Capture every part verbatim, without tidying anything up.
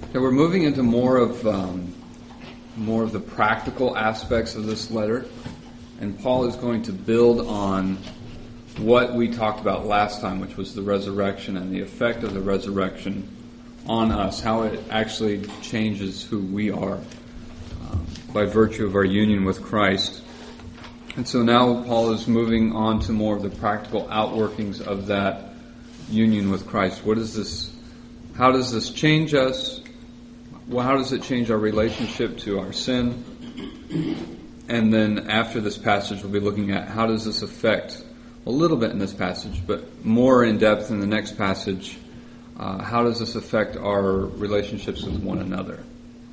Okay, we're moving into more of um, more of the practical aspects of this letter, and Paul is going to build on what we talked about last time, which was the resurrection and the effect of the resurrection on us, how it actually changes who we are um, by virtue of our union with Christ. And so now Paul is moving on to more of the practical outworkings of that union with Christ. What is this? How does this change us? Well, how does it change our relationship to our sin? And then after this passage, we'll be looking at how does this affect, a little bit in this passage, but more in depth in the next passage, uh, how does this affect our relationships with one another?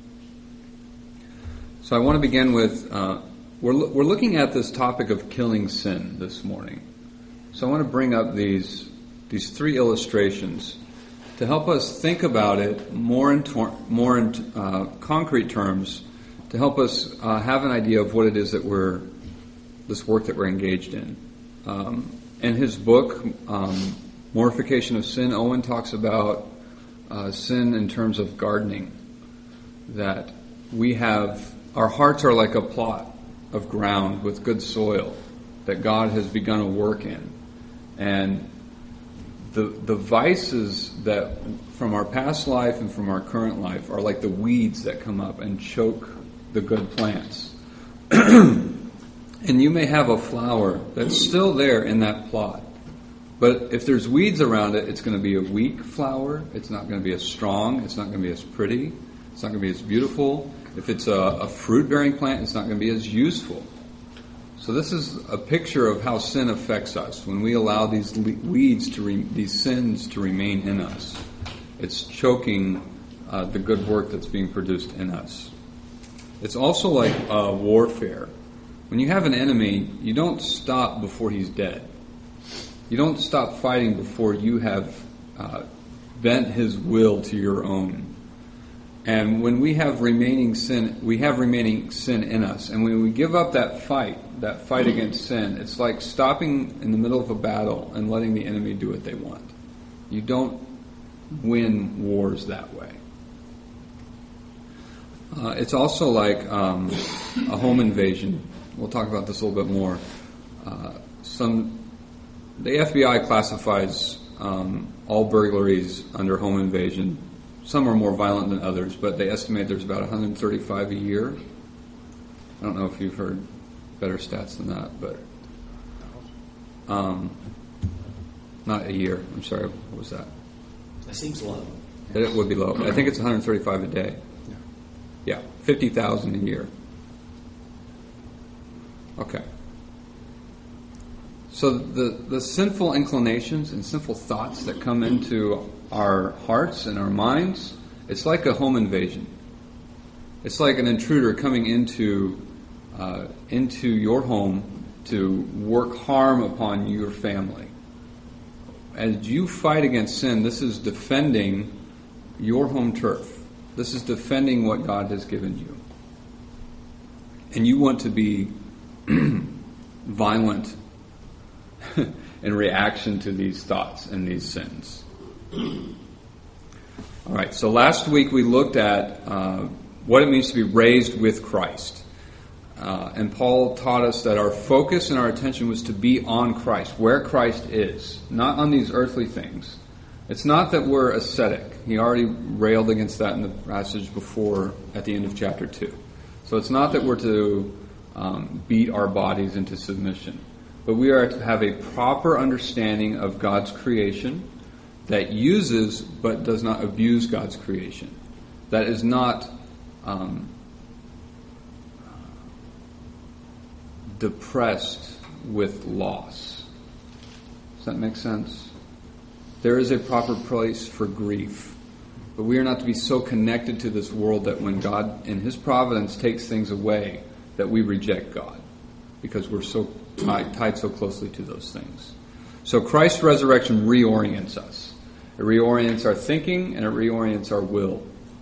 So I want to begin with, uh, we're, lo- we're looking at this topic of killing sin this morning. So I want to bring up these, these three illustrations to help us think about it more in, tor- more in uh, concrete terms, to help us uh, have an idea of what it is that we're, this work that we're engaged in. Um, in his book, um, Mortification of Sin, Owen talks about uh, sin in terms of gardening. That we have, our hearts are like a plot of ground with good soil that God has begun a work in. And the the vices that from our past life and from our current life are like the weeds that come up and choke the good plants. And you may have a flower that's still there in that plot. But if there's weeds around it, it's going to be a weak flower. It's not going to be as strong. It's not going to be as pretty. It's not going to be as beautiful. If it's a, a fruit-bearing plant, it's not going to be as useful. So this is a picture of how sin affects us. When we allow these weeds, to re- these sins to remain in us, it's choking uh, the good work that's being produced in us. It's also like uh, warfare. When you have an enemy, you don't stop before he's dead. You don't stop fighting before you have uh, bent his will to your own. And when we have remaining sin, we have remaining sin in us. And when we give up that fight, that fight against sin, it's like stopping in the middle of a battle and letting the enemy do what they want. You don't win wars that way. Uh, it's also like um, a home invasion. We'll talk about this a little bit more. Uh, some the F B I classifies um, all burglaries under home invasion. Some are more violent than others, but they estimate there's about one hundred thirty-five a year. I don't know if you've heard better stats than that, but um, not a year. I'm sorry, what was that? That seems low. It would be low. I think it's one hundred thirty-five a day. Yeah, yeah, fifty thousand a year. Okay. So the, the sinful inclinations and sinful thoughts that come into our hearts and our minds, it's like a home invasion. It's like an intruder coming into uh, into your home to work harm upon your family. As you fight against sin, this is defending your home turf. This is defending what God has given you. And you want to be violent in reaction to these thoughts and these sins. All right, so last week we looked at uh, what it means to be raised with Christ. Uh, and Paul taught us that our focus and our attention was to be on Christ, where Christ is, not on these earthly things. It's not that we're ascetic. He already railed against that in the passage before at the end of chapter two. So it's not that we're to um, beat our bodies into submission. But we are to have a proper understanding of God's creation that uses but does not abuse God's creation. That is not um, depressed with loss. Does that make sense? There is a proper place for grief. But we are not to be so connected to this world that when God in His providence takes things away, that we reject God. Because we're so tied, tied so closely to those things. So Christ's resurrection reorients us. It reorients our thinking and it reorients our will.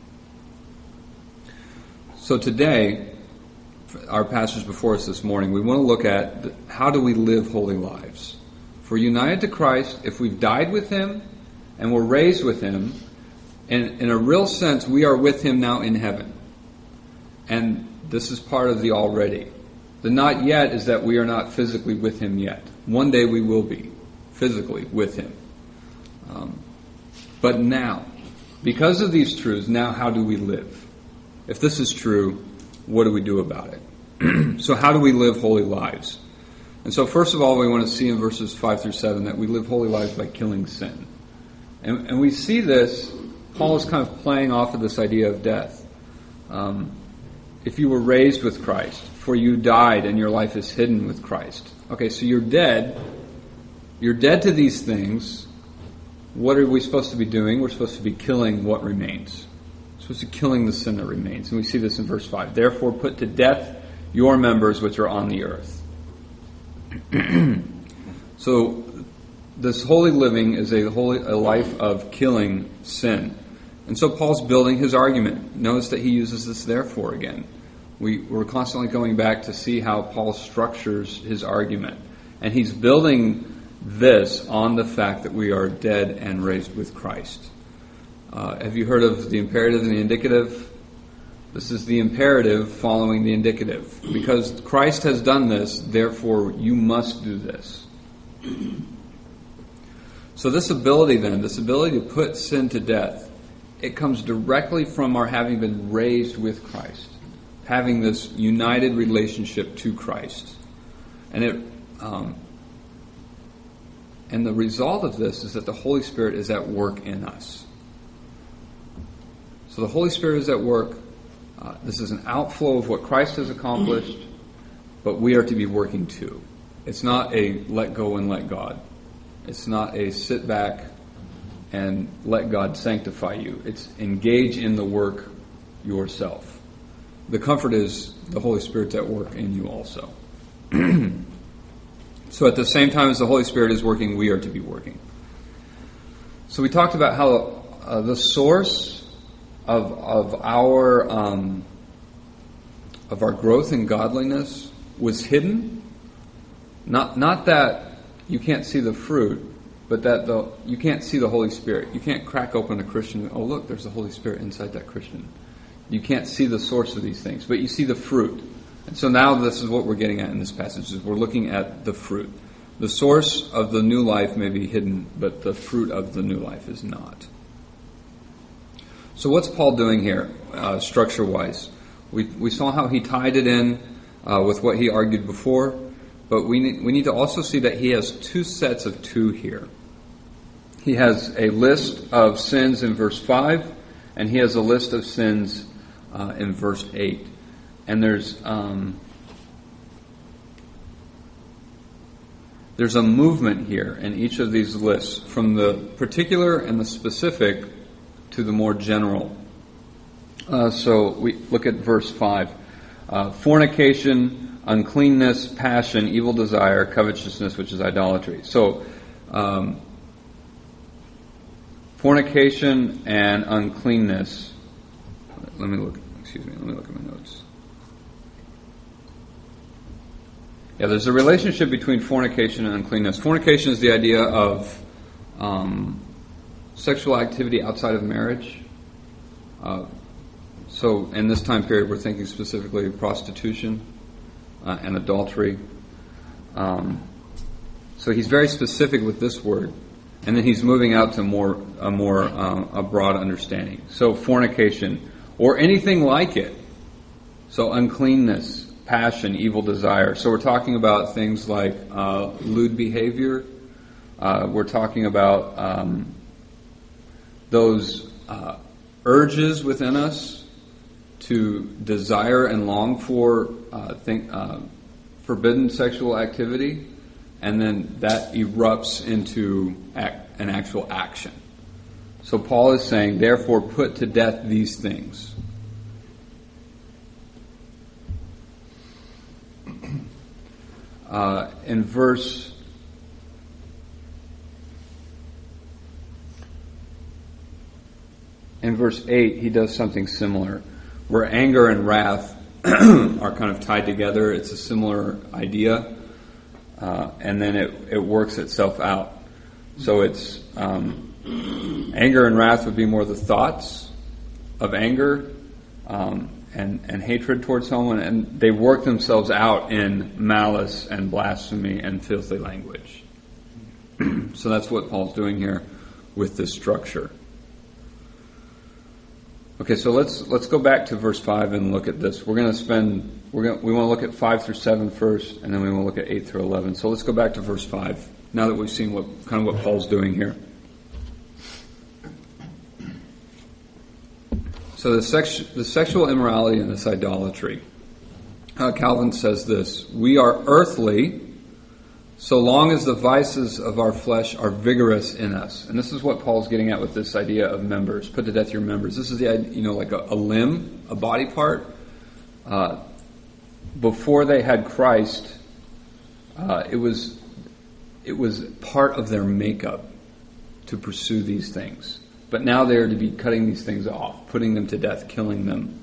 So today, our passage before us this morning, we want to look at the, how do we live holy lives. If we're united to Christ, if we've died with Him and we're raised with Him, And in a real sense, we are with him now in heaven. And this is part of the already. The not yet is that we are not physically with him yet. One day we will be physically with him. Um, but now, because of these truths, now how do we live? If this is true, what do we do about it? So how do we live holy lives? And so first of all, we want to see in verses five through seven that we live holy lives by killing sin. And, and we see this, Paul is kind of playing off of this idea of death. Um, if you were raised with Christ, for you died and your life is hidden with Christ. Okay, so you're dead. You're dead to these things. What are we supposed to be doing? We're supposed to be killing what remains. We're supposed to be killing the sin that remains. And we see this in verse five. Therefore put to death your members which are on the earth. So this holy living is a holy a life of killing sin. And so Paul's building his argument. Notice that he uses this therefore again. We, we're constantly going back to see how Paul structures his argument. And he's building this on the fact that we are dead and raised with Christ. Uh, have you heard of the imperative and the indicative? This is the imperative following the indicative. Because Christ has done this, therefore you must do this. So this ability then, this ability to put sin to death, it comes directly from our having been raised with Christ. Having this united relationship to Christ. And it um, and the result of this is that the Holy Spirit is at work in us. So the Holy Spirit is at work. Uh, this is an outflow of what Christ has accomplished, but we are to be working too. It's not a let go and let God. It's not a sit back and let God sanctify you. It's engage in the work yourself. The comfort is the Holy Spirit's at work in you also. So at the same time as the Holy Spirit is working, we are to be working. So we talked about how uh, the source of of our um, of our growth in godliness was hidden. Not not that you can't see the fruit, but that the you can't see the Holy Spirit. You can't crack open a Christian and, oh look, there's the Holy Spirit inside that Christian. You can't see the source of these things, but you see the fruit. And so now this is what we're getting at in this passage, is we're looking at the fruit. The source of the new life may be hidden, but the fruit of the new life is not. So what's Paul doing here, uh, structure-wise? We we saw how he tied it in uh, with what he argued before, but we need, we need to also see that he has two sets of two here. He has a list of sins in verse five, and he has a list of sins uh, in verse eight. And there's um, there's a movement here in each of these lists, from the particular and the specific to the more general. Uh, so we look at verse five. Uh, fornication, uncleanness, passion, evil desire, covetousness, which is idolatry. So um, fornication and uncleanness. Let me look. Excuse me. Let me look at my notes. Yeah, there's a relationship between fornication and uncleanness. Fornication is the idea of um, sexual activity outside of marriage. Uh, so in this time period, we're thinking specifically of prostitution uh, and adultery. Um, so he's very specific with this word, and then he's moving out to more a more um, a broad understanding. So fornication, or anything like it. So uncleanness, passion, evil desire. So we're talking about things like uh, lewd behavior. Uh, we're talking about um, those uh, urges within us to desire and long for uh, think, uh, forbidden sexual activity, and then that erupts into act, an actual action. So Paul is saying, therefore, put to death these things. Uh, in verse in verse eight, he does something similar, where anger and wrath are kind of tied together. It's a similar idea, uh, and then it, it works itself out. So it's um, anger and wrath would be more the thoughts of anger um, and, and hatred towards someone, and they work themselves out in malice and blasphemy and filthy language. So that's what Paul's doing here with this structure. Okay, so let's let's go back to verse five and look at this. We're going to spend we're going we want to look at five through seven first, and then we want to look at eight through eleven. So let's go back to verse five. Now that we've seen what kind of what Paul's doing here. So the sex, the sexual immorality and this idolatry. Uh, Calvin says this: we are earthly, so long as the vices of our flesh are vigorous in us. And this is what Paul's getting at with this idea of members. Put to death your members. This is the idea, you know, like a, a limb, a body part. Uh, before they had Christ, uh, it was it was part of their makeup to pursue these things. But now they are to be cutting these things off, putting them to death, killing them.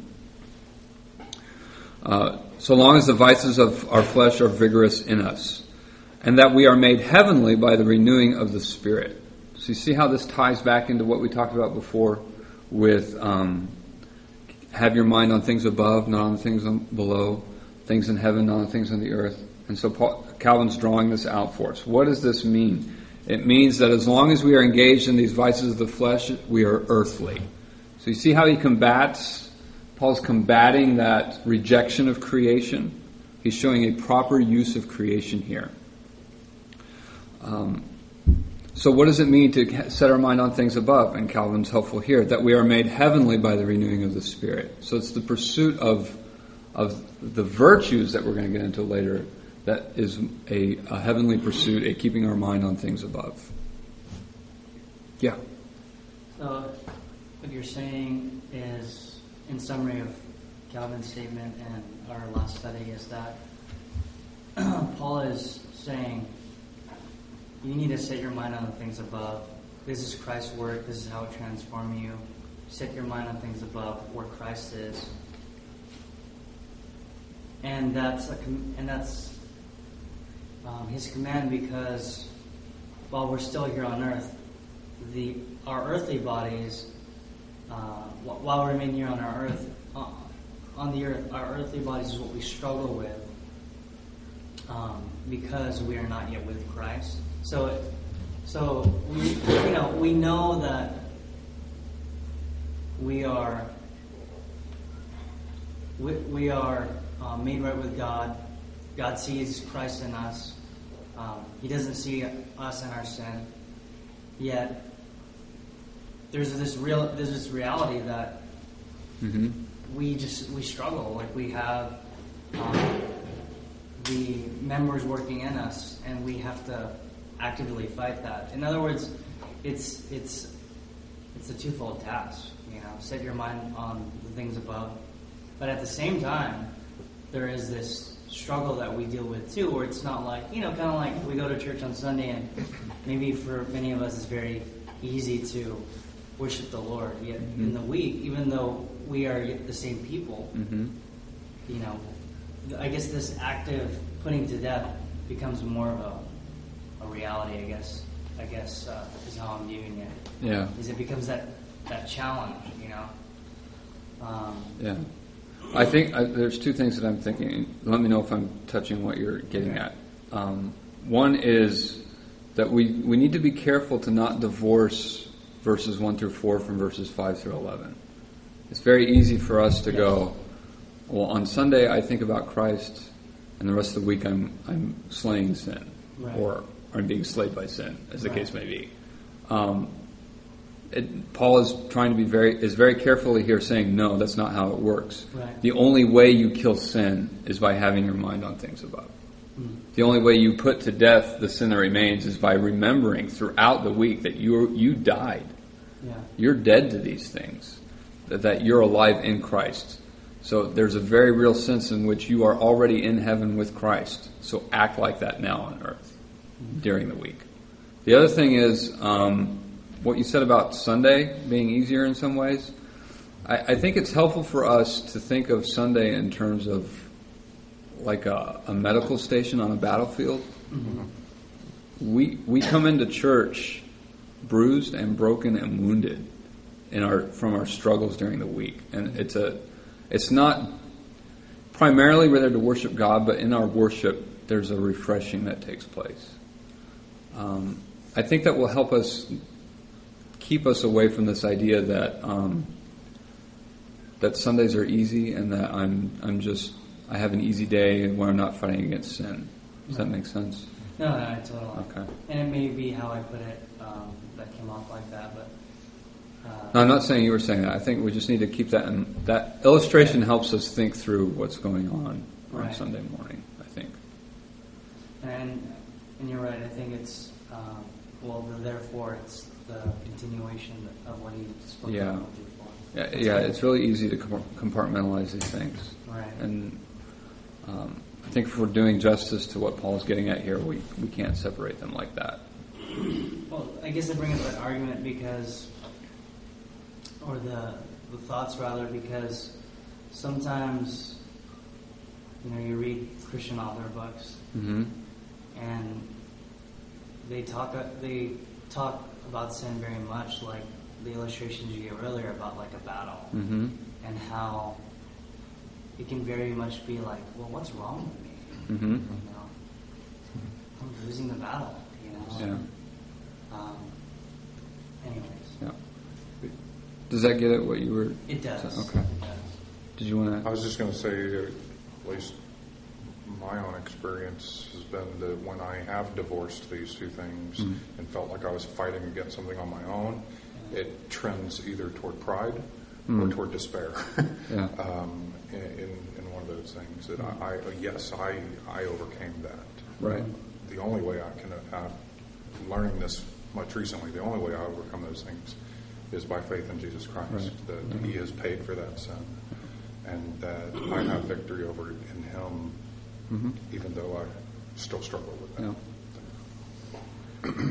Uh, so long as the vices of our flesh are vigorous in us. And that we are made heavenly by the renewing of the Spirit. So you see how this ties back into what we talked about before with um, have your mind on things above, not on things on below, things in heaven, not on things on the earth. And so Paul, Calvin's drawing this out for us. What does this mean? It means that as long as we are engaged in these vices of the flesh, we are earthly. So you see how he combats, Paul's combating that rejection of creation. He's showing a proper use of creation here. Um, so what does it mean to set our mind on things above? And Calvin's helpful here, that we are made heavenly by the renewing of the Spirit. So it's the pursuit of of the virtues that we're going to get into later that is a, a heavenly pursuit, a keeping our mind on things above. Yeah. So what you're saying is, in summary of Calvin's statement and our last study, is that Paul is saying, you need to set your mind on the things above. This is Christ's work. This is how it transforms you. Set your mind on things above, where Christ is. And that's a com- and that's um, His command, because while we're still here on earth, the our earthly bodies, uh, while we remain here on our earth, uh, on the earth, our earthly bodies is what we struggle with, um, because we are not yet with Christ. So, so we, you know, we know that we are we, we are uh, made right with God. God sees Christ in us. Um, he doesn't see us in our sin. Yet there's this real there's this reality that mm-hmm. we just we struggle. Like we have um, the members working in us, and we have to actively fight that. In other words, it's it's it's a twofold task. You know, set your mind on the things above, but at the same time, there is this struggle that we deal with too, where it's not like, you know, kind of like we go to church on Sunday, and maybe for many of us it's very easy to worship the Lord. Yet mm-hmm. in the week, even though we are the same people, mm-hmm. you know, I guess this active putting to death becomes more of a a reality, I guess, I guess uh, is how I'm viewing it. Yeah. Is it becomes that, that challenge, you know? Um, yeah. I think uh, there's two things that I'm thinking. Let me know if I'm touching what you're getting okay. at. Um, one is that we, we need to be careful to not divorce verses one through four from verses five through eleven. It's very easy for us to yes. go, well, on Sunday I think about Christ, and the rest of the week I'm I'm slaying sin. Right. Or I'm being slayed by sin, as the right. case may be. Um, it, Paul is trying to be very is very carefully here saying, no, that's not how it works. Right. The only way you kill sin is by having your mind on things above. Mm. The only way you put to death the sin that remains is by remembering throughout the week that you you died. Yeah. You're dead to these things. That, that you're alive in Christ. So there's a very real sense in which you are already in heaven with Christ. So act like that now on earth during the week. The other thing is um, what you said about Sunday being easier in some ways. I, I think it's helpful for us to think of Sunday in terms of like a, a medical station on a battlefield. Mm-hmm. We we come into church bruised and broken and wounded in our from our struggles during the week. And it's a it's not primarily we're there to worship God, but in our worship there's a refreshing that takes place. Um, I think that will help us keep us away from this idea that um, that Sundays are easy and that I'm I'm just I have an easy day when I'm not fighting against sin. Does that make sense? No, no, totally. Okay. And it may be how I put it um, that came off like that, but. Uh, No, I'm not saying you were saying that. I think we just need to keep that in. That illustration helps us think through what's going on on Right. Sunday morning, I think. And and you're right. I think it's um, well, the therefore it's the continuation of what he spoke Yeah. about before. Yeah, yeah, it's really easy to com- compartmentalize these things. Right. And um, I think if we're doing justice to what Paul's getting at here, we, we can't separate them like that. Well, I guess I bring up that argument because, or the the thoughts rather, because sometimes, you know, you read Christian author books, Mm-hmm. and they talk they talk about sin very much like the illustrations you gave earlier about like a battle, Mm-hmm. and how it can very much be like, well, what's wrong with me? Mm-hmm. You know, I'm losing the battle. You know. Yeah. Um, anyways, Yeah. Does that get at what you were? it does. Okay. It does. Did you want I to? was just going to say, at least my own experience has been that when I have divorced these two things Mhm. and felt like I was fighting against something on my own, it trends either toward pride or Mm. toward despair. Yeah. um, in, in in one of those things that I, I yes I I overcame that. Right. The only way I can uh, learning this much recently, the only way I overcome those things is by faith in Jesus Christ. Right. That Mhm. He has paid for that sin, and that I have victory over it in Him, Mm-hmm. even though I still struggle with that. Yeah.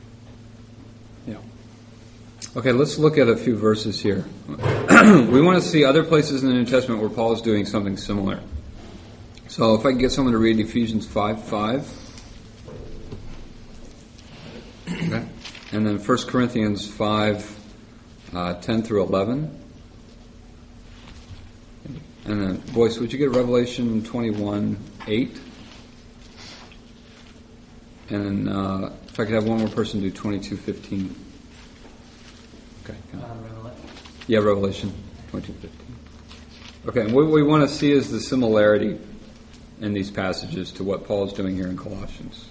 Yeah. Okay, let's look at a few verses here. We want to see other places in the New Testament where Paul is doing something similar. So if I can get someone to read Ephesians five five. Okay. And then First Corinthians five, uh, ten through eleven. And then, Boyce, would you get Revelation twenty-one eight? And then, uh, if I could have one more person do twenty-two fifteen. Okay. Uh, go ahead. Revelation. Yeah, Revelation twenty-two fifteen. Okay, and what we want to see is the similarity in these passages to what Paul is doing here in Colossians.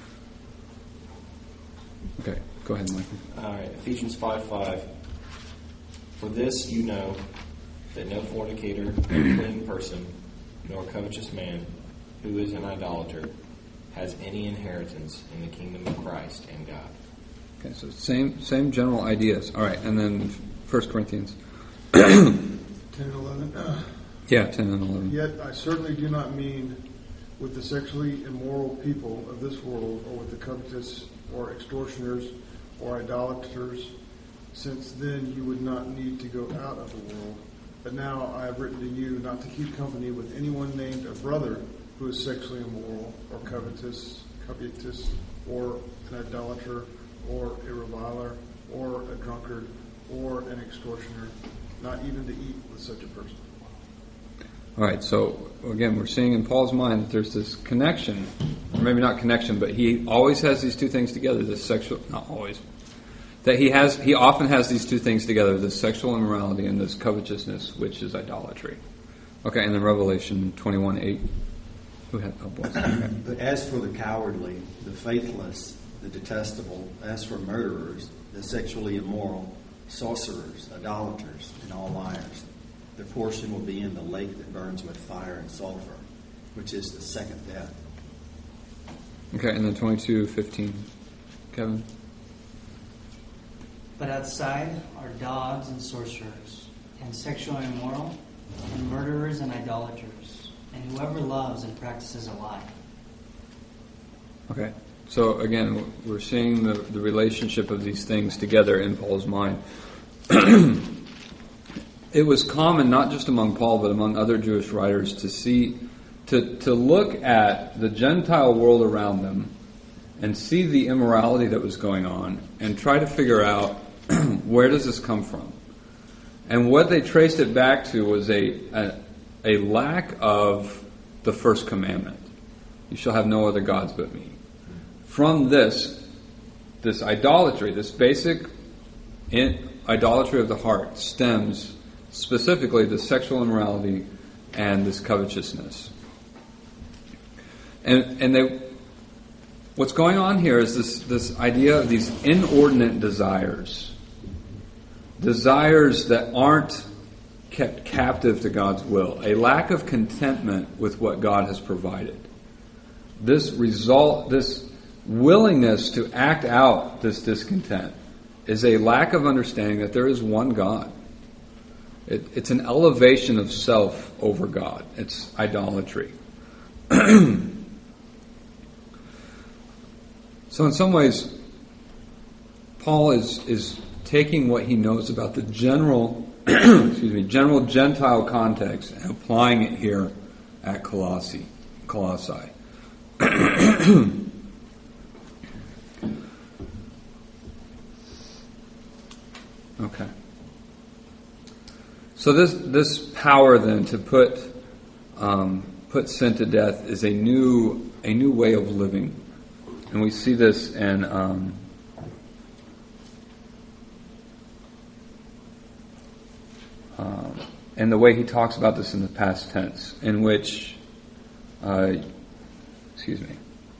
Okay, go ahead, Michael. All right, Ephesians five five. For this you know that no fornicator, nor unclean person, nor covetous man, who is an idolater, has any inheritance in the kingdom of Christ and God. Okay, so same same general ideas. All right, and then First Corinthians. ten and eleven. Yeah, ten and eleven. Yet I certainly do not mean with the sexually immoral people of this world, or with the covetous, or extortioners, or idolaters, since then you would not need to go out of the world. But now I have written to you not to keep company with anyone named a brother who is sexually immoral, or covetous, covetous, or an idolater, or a reviler, or a drunkard, or an extortioner, not even to eat with such a person. All right, so again, we're seeing in Paul's mind that there's this connection, or maybe not connection, but he always has these two things together, this sexual, not always, that he has, he often has these two things together, this sexual immorality and this covetousness, which is idolatry. Okay, and then Revelation twenty-one eight. Who had, oh boy. Okay. But as for the cowardly, the faithless, the detestable, as for murderers, the sexually immoral, sorcerers, idolaters, and all liars, their portion will be in the lake that burns with fire and sulfur, which is the second death. Okay, and then twenty-two fifteen. Kevin? But outside are dogs and sorcerers, and sexually immoral, and murderers and idolaters, and whoever loves and practices a lie. Okay. So again, we're seeing the, the relationship of these things together in Paul's mind. It was common, not just among Paul, but among other Jewish writers, to see, to, to look at the Gentile world around them and see the immorality that was going on and try to figure out where does this come from. And what they traced it back to was a, a, a lack of the first commandment. You shall have no other gods but me. From this, this idolatry, this basic in, idolatry of the heart stems specifically the sexual immorality and this covetousness. And, and they, what's going on here is this, this idea of these inordinate desires. Desires that aren't kept captive to God's will. A lack of contentment with what God has provided. This result, this willingness to act out this discontent is a lack of understanding that there is one God. It, it's an elevation of self over God. It's idolatry. So in some ways, Paul is is taking what he knows about the general, excuse me, general Gentile context and applying it here at Colossae, Colossae. Okay. So this this power then to put um, put sin to death is a new a new way of living, and we see this in. Um, Um, and the way he talks about this in the past tense, in which, uh, excuse me,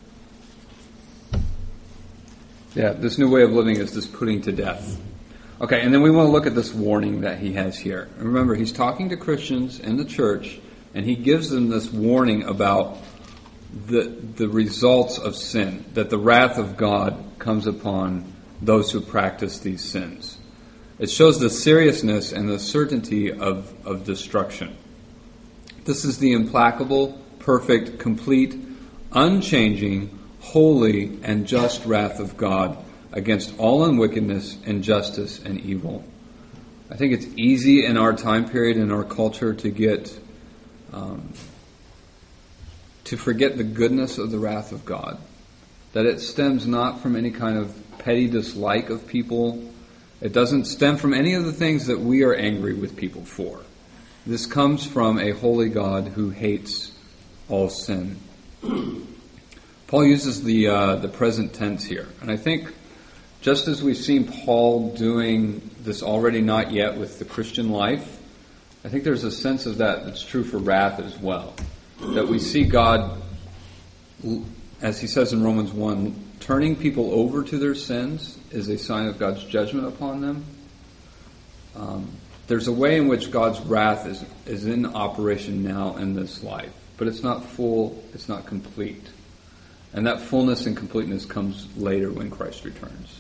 yeah, this new way of living is this putting to death. Okay, and then we want to look at this warning that he has here. And remember, he's talking to Christians in the church, and he gives them this warning about the the results of sin, that the wrath of God comes upon those who practice these sins. It shows the seriousness and the certainty of, of destruction. This is the implacable, perfect, complete, unchanging, holy, and just wrath of God against all unwickedness, injustice, and evil. I think it's easy in our time period, in our culture, to get um, to forget the goodness of the wrath of God. That it stems not from any kind of petty dislike of people. It doesn't stem from any of the things that we are angry with people for. This comes from a holy God who hates all sin. Paul uses the uh, the present tense here. And I think just as we've seen Paul doing this already not yet with the Christian life, I think there's a sense of that that's true for wrath as well. That we see God, as he says in Romans one, turning people over to their sins is a sign of God's judgment upon them. Um, there's a way in which God's wrath is is in operation now in this life, but it's not full, it's not complete. And that fullness and completeness comes later when Christ returns.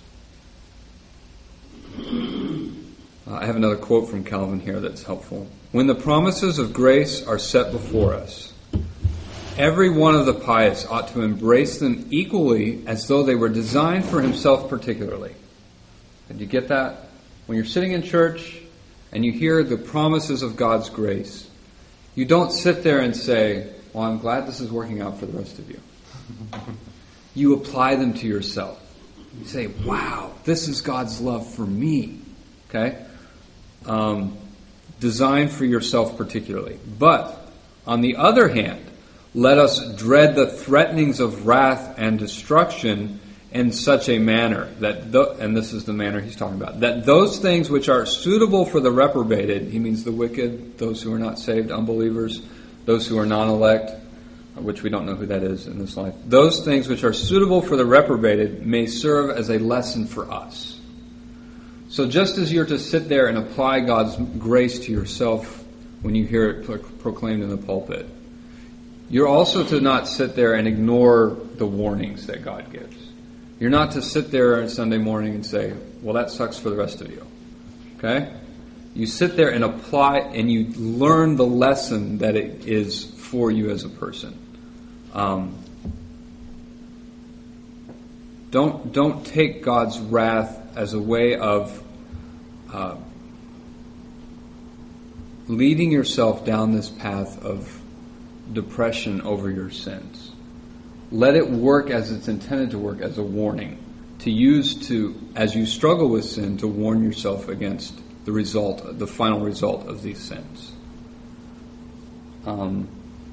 Uh, I have another quote from Calvin here that's helpful. When the promises of grace are set before us, every one of the pious ought to embrace them equally as though they were designed for himself particularly. Did you get that? When you're sitting in church and you hear the promises of God's grace, you don't sit there and say, well, I'm glad this is working out for the rest of you. You apply them to yourself. You say, wow, this is God's love for me. Okay? Um, designed for yourself particularly. But, on the other hand, let us dread the threatenings of wrath and destruction in such a manner that, th- and this is the manner he's talking about, that those things which are suitable for the reprobated, he means the wicked, those who are not saved, unbelievers, those who are non-elect, which we don't know who that is in this life, those things which are suitable for the reprobated may serve as a lesson for us. So just as you're to sit there and apply God's grace to yourself when you hear it pro- proclaimed in the pulpit, you're also to not sit there and ignore the warnings that God gives. You're not to sit there on Sunday morning and say, well, that sucks for the rest of you. Okay? You sit there and apply and you learn the lesson that it is for you as a person. Um, don't don't take God's wrath as a way of uh, leading yourself down this path of depression over your sins. let it work as it's intended to work, as a warning, to use to, as you struggle with sin, to warn yourself against the result, the final result of these sins. Um,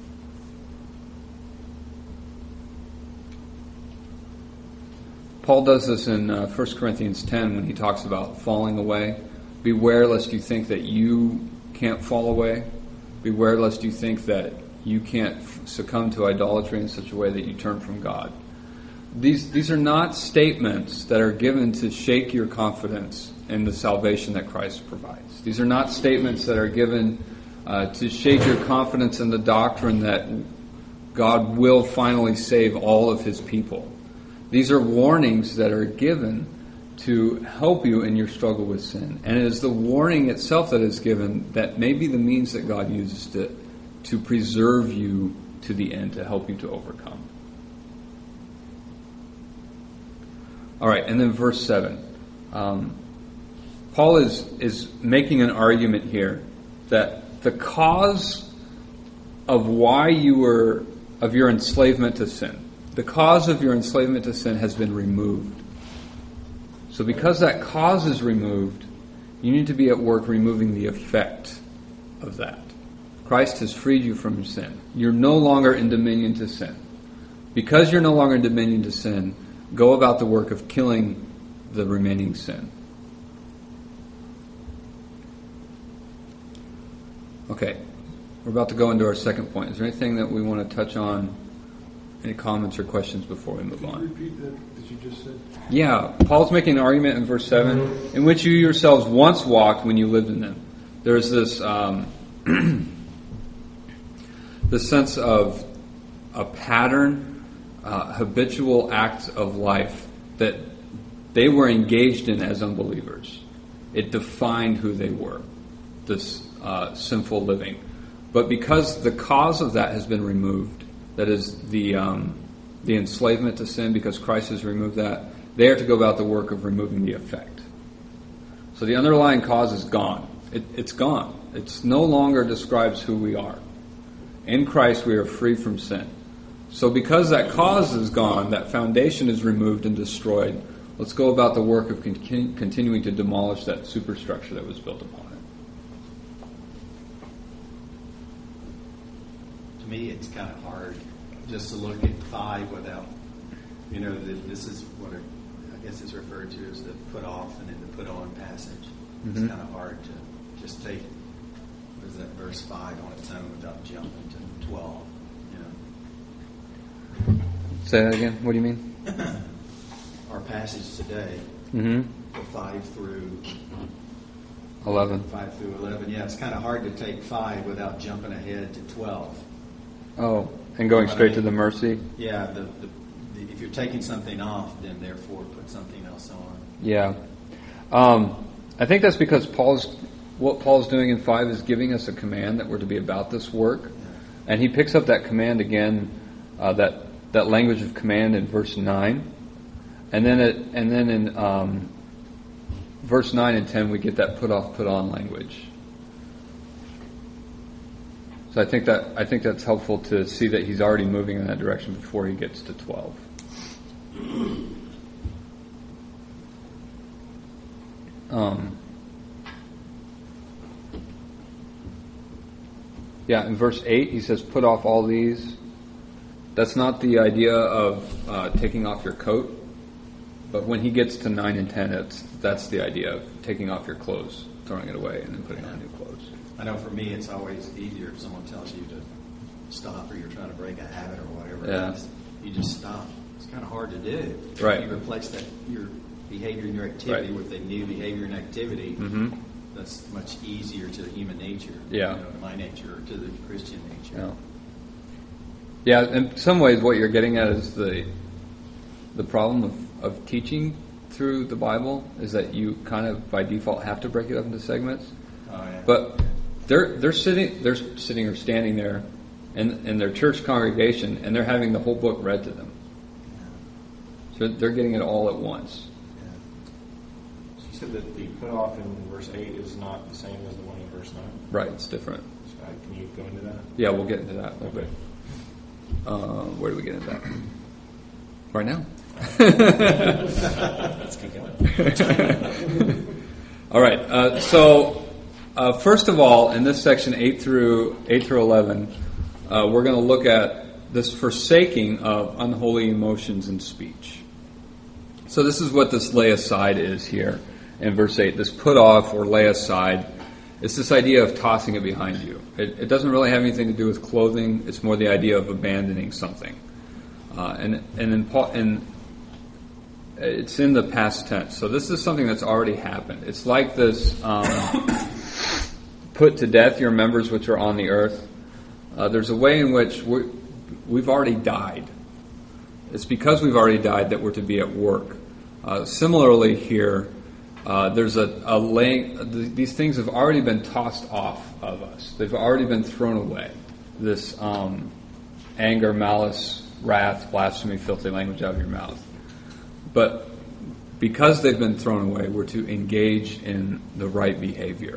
Paul does this in uh, First Corinthians ten when he talks about falling away. Beware lest you think that you can't fall away. Beware lest you think that you can't succumb to idolatry in such a way that you turn from God. These these are not statements that are given to shake your confidence in the salvation that Christ provides. These are not statements that are given uh, to shake your confidence in the doctrine that God will finally save all of His people. These are warnings that are given to help you in your struggle with sin. And it is the warning itself that is given that may be the means that God uses to, to preserve you to the end, to help you to overcome. All right, and then verse seven. Um, Paul is, is making an argument here that the cause of why you were, of your enslavement to sin, the cause of your enslavement to sin has been removed. So because that cause is removed, you need to be at work removing the effect of that. Christ has freed you from sin. You're no longer in dominion to sin. Because you're no longer in dominion to sin, go about the work of killing the remaining sin. Okay, we're about to go into our second point. Is there anything that we want to touch on? Any comments or questions before we move Could you on? repeat that that you just said? Yeah, Paul's making an argument in verse seven, in which you yourselves once walked when you lived in them. There's this um, this sense of a pattern, uh, habitual acts of life that they were engaged in as unbelievers. It defined who they were, this uh, sinful living. But because the cause of that has been removed, that is the um, the enslavement to sin, because Christ has removed that, they are to go about the work of removing the effect. So the underlying cause is gone. It, it's gone. It no longer describes who we are. In Christ we are free from sin. So because that cause is gone, that foundation is removed and destroyed, let's go about the work of con- continuing to demolish that superstructure that was built upon it. To me, it's kind of hard just to look at five without, you know, the, this is what it, I guess it's referred to as the put off and then the put on passage. It's Mm-hmm. kind of hard to just take, what is that, verse five on its own without jumping to twelve, you know. Say that again. What do you mean? Our passage today, Mm-hmm. the five through Eleven. five through eleven. Yeah, it's kind of hard to take five without jumping ahead to twelve. Oh, and going But I straight mean- to the mercy? Yeah, the, the, the if you're taking something off, then therefore put something else on. Yeah. Um, I think that's because Paul's what Paul's doing in five is giving us a command that we're to be about this work. And he picks up that command again, uh, that that language of command in verse nine. And then it, and then in um, verse nine and ten we get that put off, put on language. So I think that I think that's helpful to see that he's already moving in that direction before he gets to twelve. Um, yeah, in verse eight he says, "Put off all these." That's not the idea of uh, taking off your coat, but when he gets to nine and ten, it's that's the idea of taking off your clothes, throwing it away, and then putting on new clothes. I know for me it's always easier if someone tells you to stop or you're trying to break a habit or whatever. Yeah. It is. You just stop. It's kind of hard to do. Right. You replace that your behavior and your activity Right. with a new behavior and activity. Mm-hmm. That's much easier to the human nature. Yeah. You know, to my nature or to the Christian nature. Yeah. Yeah, in some ways what you're getting at is the the problem of, of teaching through the Bible is that you kind of by default have to break it up into segments. Oh, yeah. But they're they're sitting they're sitting or standing there in in their church congregation and they're having the whole book read to them. So they're getting it all at once. So you said that the put off in verse eight is not the same as the one in verse nine. Right, it's different. So, uh, can you go into that? Yeah, we'll get into that a little bit. Uh, where do we get into that? Right now. Let's keep going. All right. Uh, so, uh, first of all, in this section eight through eight through eleven, uh, we're going to look at this forsaking of unholy emotions and speech. So, this is what this lay aside is here in verse eight. This put off or lay aside. It's this idea of tossing it behind you. It, it doesn't really have anything to do with clothing. It's more the idea of abandoning something. Uh, and and in Paul, and it's in the past tense. So this is something that's already happened. It's like this: um, put to death your members which are on the earth. Uh, there's a way in which we're, we've already died. It's because we've already died that we're to be at work. Uh, similarly, here uh, there's a, a laying. These things have already been tossed off of us. They've already been thrown away. This um, anger, malice, wrath, blasphemy, filthy language out of your mouth. But because they've been thrown away, we're to engage in the right behavior.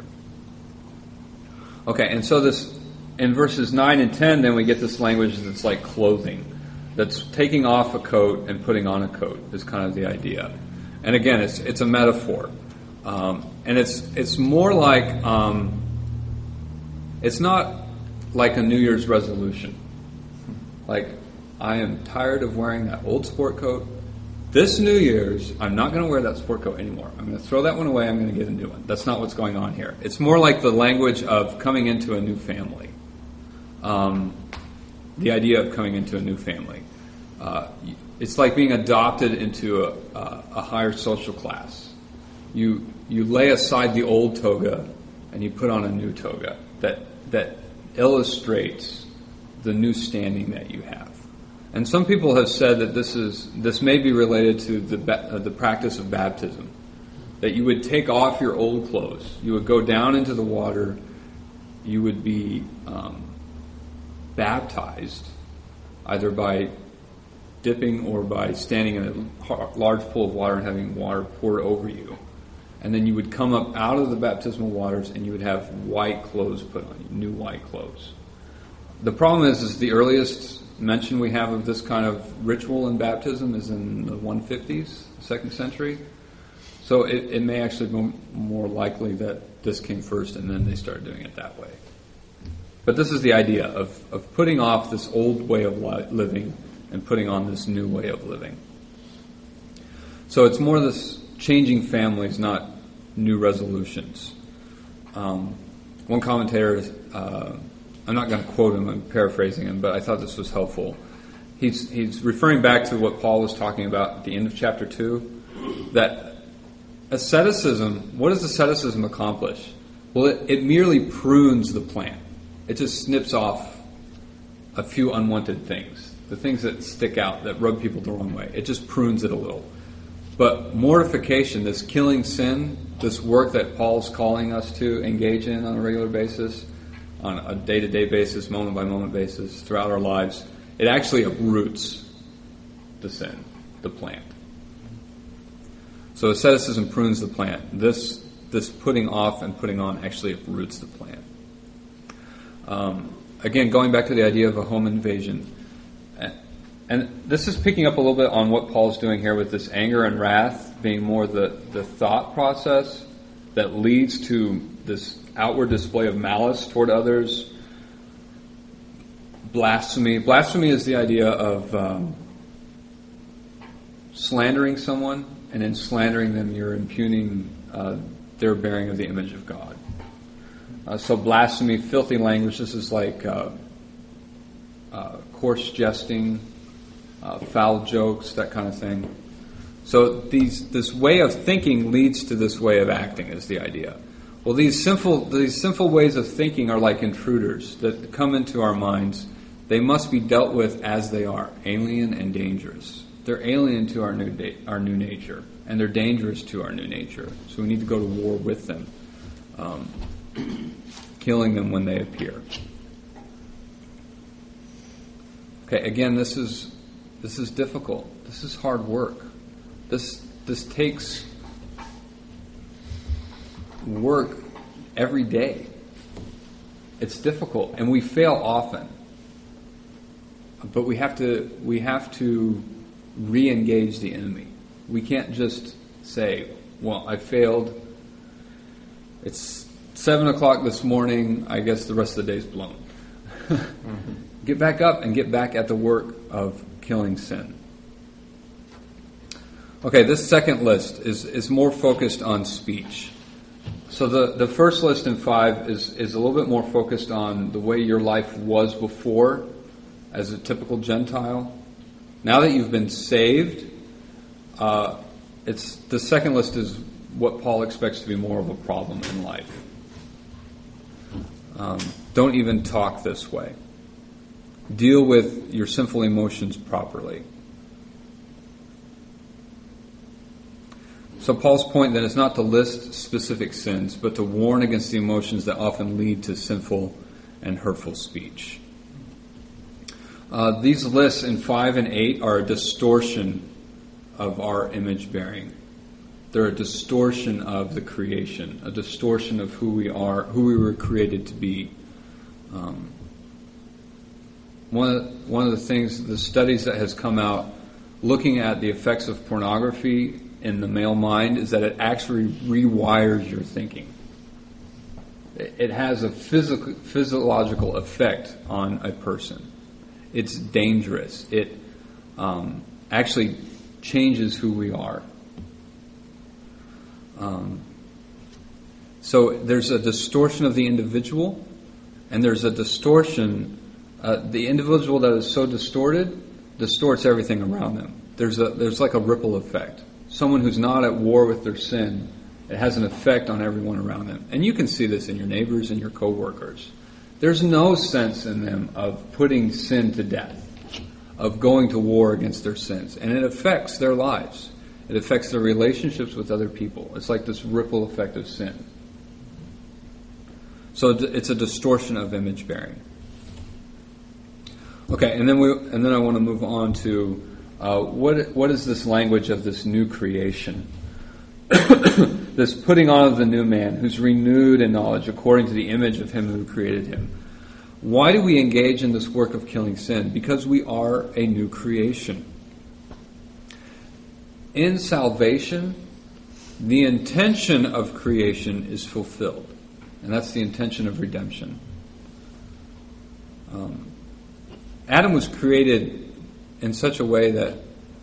Okay, and so this in verses nine and ten, then we get this language that's like clothing. That's taking off a coat and putting on a coat is kind of the idea. And again, it's it's a metaphor. Um, and it's it's more like, um, it's not like a New Year's resolution. Like, I am tired of wearing that old sport coat. This New Year's, I'm not going to wear that sport coat anymore. I'm going to throw that one away. I'm going to get a new one. That's not what's going on here. It's more like the language of coming into a new family. Um, the idea of coming into a new family. Uh, it's like being adopted into a, a, a higher social class. You you lay aside the old toga and you put on a new toga that that illustrates the new standing that you have. And some people have said that this is this may be related to the uh, the practice of baptism, that you would take off your old clothes, you would go down into the water, you would be um, baptized either by dipping or by standing in a large pool of water and having water poured over you, and then you would come up out of the baptismal waters and you would have white clothes put on you, new white clothes. The problem is, is the earliest mention we have of this kind of ritual in baptism is in the one fifties, second century. So it, it may actually be more likely that this came first and then they started doing it that way. But this is the idea of, of putting off this old way of li- living and putting on this new way of living. So it's more this changing families, not new resolutions. Um, one commentator, uh, I'm not going to quote him, I'm paraphrasing him, but I thought this was helpful. He's he's referring back to what Paul was talking about at the end of chapter two, that asceticism, what does asceticism accomplish? Well, it, it merely prunes the plant. It just snips off a few unwanted things, the things that stick out, that rub people the wrong way. It just prunes it a little. But mortification, this killing sin, this work that Paul's calling us to engage in on a regular basis, on a day-to-day basis, moment-by-moment basis, throughout our lives, it actually uproots the sin, the plant. So asceticism prunes the plant. This this putting off and putting on actually uproots the plant. Um, again, going back to the idea of a home invasion, and this is picking up a little bit on what Paul's doing here with this anger and wrath being more the, the thought process that leads to this outward display of malice toward others. Blasphemy. Blasphemy is the idea of um, slandering someone, and in slandering them you're impugning uh, their bearing of the image of God. Uh, so blasphemy, filthy language, this is like uh, uh, coarse jesting, uh, foul jokes, that kind of thing. So these this way of thinking leads to this way of acting, is the idea. Well, these sinful these sinful ways of thinking are like intruders that come into our minds. They must be dealt with as they are, alien and dangerous. They're alien to our new da- our new nature, and they're dangerous to our new nature. So we need to go to war with them, um, killing them when they appear. Okay, again, this is this is difficult. This is hard work. This this takes work every day. It's difficult, and we fail often. But we have to we have to re-engage the enemy. We can't just say, well, I failed. It's seven o'clock this morning. I guess the rest of the day's blown. mm-hmm. Get back up and get back at the work of killing sin. Okay, this second list is, is more focused on speech. So the, the first list in five is, is a little bit more focused on the way your life was before as a typical Gentile. Now that you've been saved, uh, it's the second list is what Paul expects to be more of a problem in life. Um, don't even talk this way. Deal with your sinful emotions properly. So Paul's point then is not to list specific sins, but to warn against the emotions that often lead to sinful and hurtful speech. Uh, these lists in five and eight are a distortion of our image bearing. They're a distortion of the creation, a distortion of who we are, who we were created to be. Um, one of, one of the things, the studies that has come out looking at the effects of pornography in the male mind is that it actually rewires your thinking. It has a physical, physiological effect on a person. It's dangerous. It um, actually changes who we are. Um, so there's a distortion of the individual, and there's a distortion. Uh, the individual that is so distorted distorts everything around them. There's a there's like a ripple effect. Someone who's not at war with their sin, it has an effect on everyone around them. And you can see this in your neighbors and your coworkers. There's no sense in them of putting sin to death, of going to war against their sins. And it affects their lives. It affects their relationships with other people. It's like this ripple effect of sin. So it's a distortion of image bearing. Okay, and then we and then I want to move on to uh, what what is this language of this new creation? This putting on of the new man who's renewed in knowledge according to the image of him who created him. Why do we engage in this work of killing sin? Because we are a new creation. In salvation, the intention of creation is fulfilled. And that's the intention of redemption. Um, Adam was created in such a way that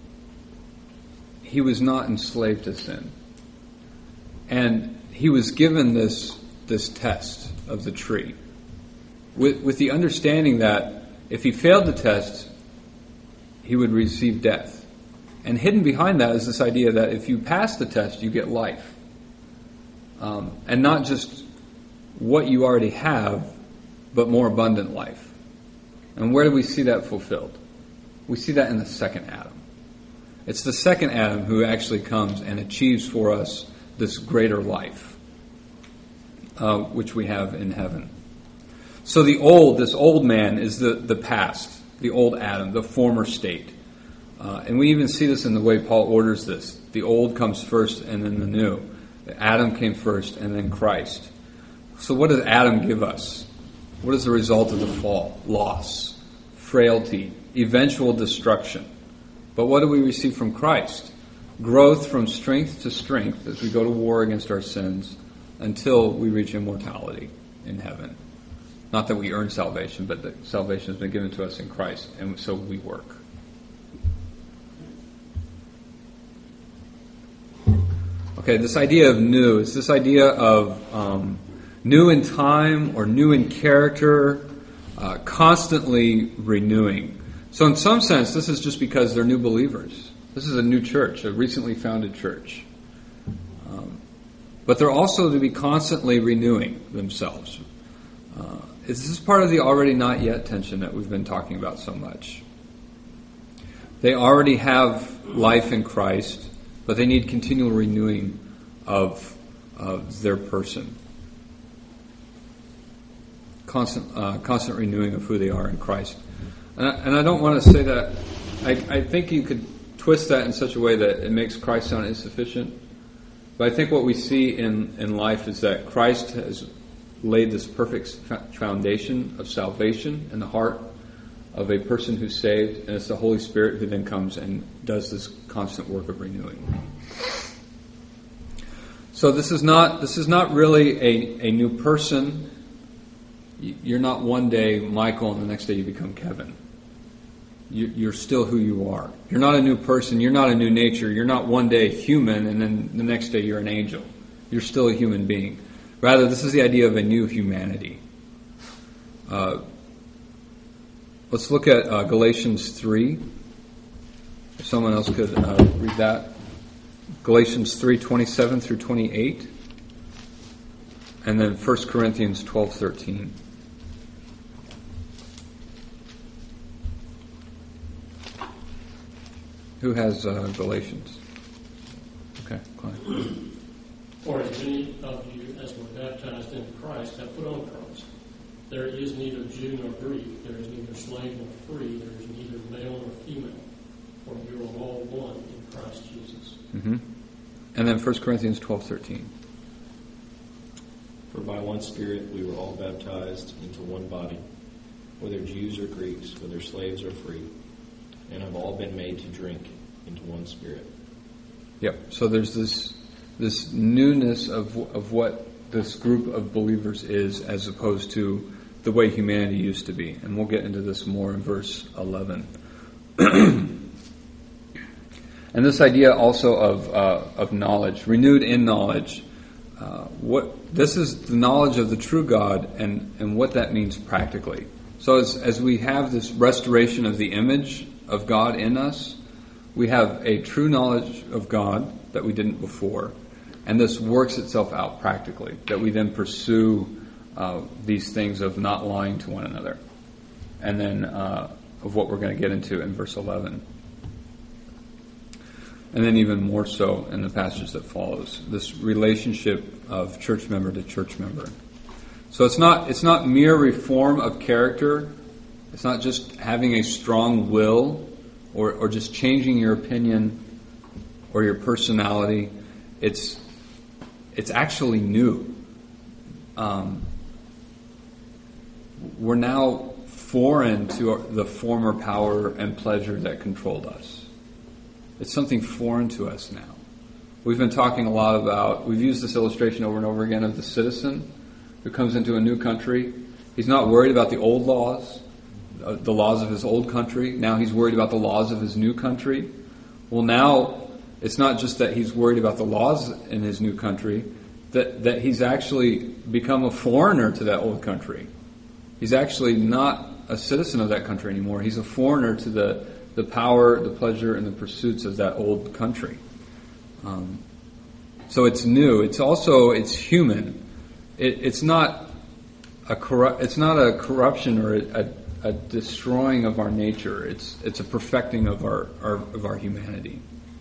he was not enslaved to sin. And he was given this, this test of the tree with, with the understanding that if he failed the test, he would receive death. And hidden behind that is this idea that if you pass the test, you get life. Um, and not just what you already have, but more abundant life. And where do we see that fulfilled? We see that in the second Adam. It's the second Adam who actually comes and achieves for us this greater life, uh, which we have in heaven. So the old, this old man is the, the past, the old Adam, the former state. Uh, and we even see this in the way Paul orders this. The old comes first and then the new. Adam came first and then Christ. So what does Adam give us? What is the result of the fall? Loss, frailty, eventual destruction. But what do we receive from Christ? Growth from strength to strength as we go to war against our sins until we reach immortality in heaven. Not that we earn salvation, but that salvation has been given to us in Christ, and so we work. Okay, this idea of new is this idea of um, new in time or new in character, uh, constantly renewing. So in some sense, this is just because they're new believers. This is a new church, a recently founded church. Um, but they're also to be constantly renewing themselves. Uh, this is part of the already not yet tension that we've been talking about so much. They already have life in Christ, but they need continual renewing of, of their person. Constant, uh, constant renewing of who they are in Christ. And I, and I don't want to say that, I, I think you could twist that in such a way that it makes Christ sound insufficient. But I think what we see in, in life is that Christ has laid this perfect foundation of salvation in the heart of a person who's saved, and it's the Holy Spirit who then comes and does this constant work of renewing. So this is not this is not really a, a new person. You're not one day Michael and the next day you become Kevin. You're still who you are. You're not a new person. You're not a new nature. You're not one day human and then the next day you're an angel. You're still a human being. Rather, this is the idea of a new humanity. Uh, let's look at uh, Galatians three. If someone else could uh, read that. Galatians three twenty-seven through twenty-eight. And then First Corinthians twelve thirteen. Who has uh, Galatians? Okay, Clive. For as many of you as were baptized into Christ have put on Christ. There is neither Jew nor Greek, there is neither slave nor free, there is neither male nor female, for you are all one in Christ Jesus. Mm-hmm. And then First Corinthians twelve thirteen. For by one Spirit we were all baptized into one body, whether Jews or Greeks, whether slaves or free, and have all been made to drink into one Spirit. Yep. So there's this this newness of of what this group of believers is, as opposed to the way humanity used to be. And we'll get into this more in verse eleven. And this idea also of uh, of knowledge, renewed in knowledge. Uh, what this is the knowledge of the true God, and, and what that means practically. So as as we have this restoration of the image of God in us, we have a true knowledge of God that we didn't before, and this works itself out practically, that we then pursue uh, these things of not lying to one another, and then uh, of what we're going to get into in verse eleven. And then even more so in the passage that follows, this relationship of church member to church member. So it's not it's not mere reform of character. It's not just having a strong will or, or just changing your opinion or your personality. It's it's actually new. Um, we're now foreign to the former power and pleasure that controlled us. It's something foreign to us now. We've been talking a lot about, we've used this illustration over and over again of the citizen who comes into a new country. He's not worried about the old laws, the laws of his old country. Now he's worried about the laws of his new country. Well, now it's not just that he's worried about the laws in his new country, that, that he's actually become a foreigner to that old country. He's actually not a citizen of that country anymore. He's a foreigner to the the power, the pleasure, and the pursuits of that old country. Um, so it's new. It's also it's human. It, it's not a corru- It's not a corruption or a, a, a destroying of our nature. It's it's a perfecting of our, our of our humanity.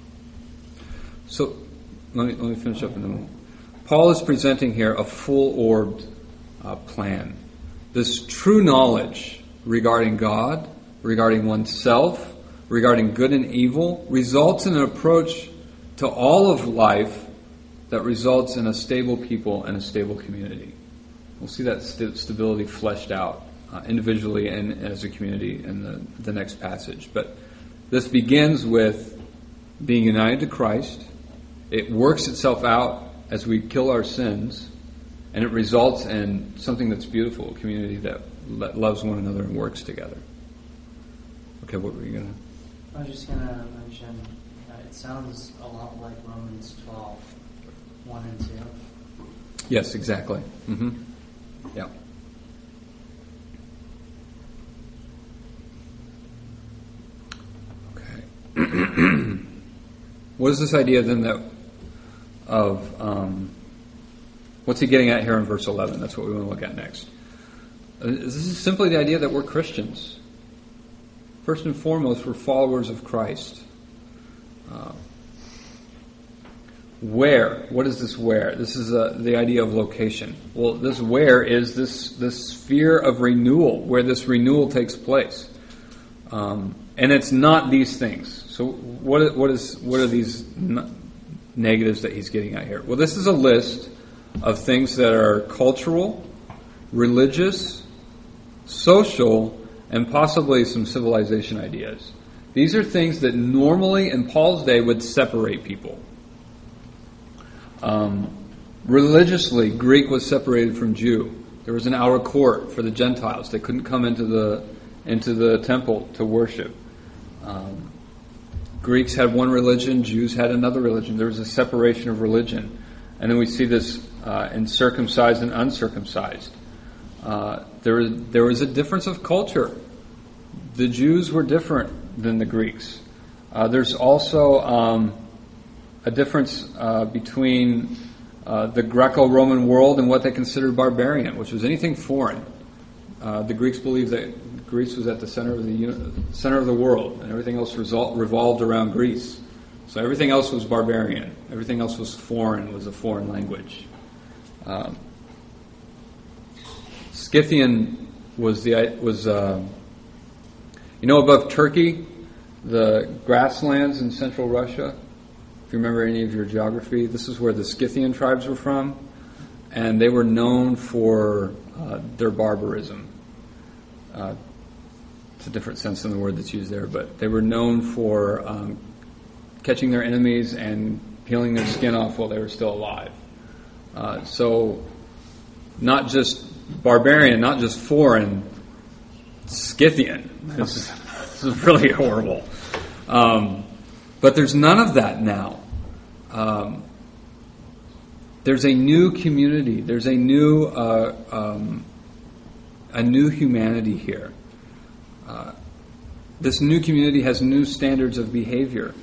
So let me let me finish up in a moment. Paul is presenting here a full-orbed uh, plan. This true knowledge regarding God, regarding oneself, regarding good and evil, results in an approach to all of life that results in a stable people and a stable community. We'll see that st- stability fleshed out uh, individually and as a community in the, the next passage. But this begins with being united to Christ. It works itself out as we kill our sins, and it results in something that's beautiful, a community that lo- loves one another and works together. Okay, what were you going to... I was just going to mention, uh, it sounds a lot like Romans twelve, one and two. Yes, exactly. Mm-hmm. Yeah. Okay. What is this idea then that of, um, what's he getting at here in verse eleven? That's what we want to look at next. Uh, this is simply the idea that we're Christians. First and foremost, we're followers of Christ. Uh, where? What is this where? This is uh, the idea of location. Well, this where is this this sphere of renewal, where this renewal takes place. Um, and it's not these things. So what what is what are these n- negatives that he's getting at here? Well, this is a list of things that are cultural, religious, social, and possibly some civilization ideas. These are things that normally in Paul's day would separate people. Um, religiously, Greek was separated from Jew. There was an outer court for the Gentiles. They couldn't come into the into the temple to worship. Um, Greeks had one religion, Jews had another religion. There was a separation of religion. And then we see this uh, in circumcised and uncircumcised. Uh, there, was, there was a difference of culture. The Jews were different than the Greeks. Uh, there's also um, a difference uh, between uh, the Greco-Roman world and what they considered barbarian, which was anything foreign. Uh, the Greeks believed that Greece was at the center of the center of the world, and everything else resol- revolved around Greece. So everything else was barbarian. Everything else was foreign, was a foreign language. Um, Scythian was the was uh, you know above Turkey, the grasslands in central Russia. If you remember any of your geography, this is where the Scythian tribes were from, and they were known for uh, their barbarism. Uh, it's a different sense than the word that's used there, but they were known for um, catching their enemies and peeling their skin off while they were still alive. Uh, so, not just barbarian, not just foreign, Scythian. This is, this is really horrible. Um, but there's none of that now. Um, there's a new community. There's a new uh, um, a new humanity here. Uh, this new community has new standards of behavior.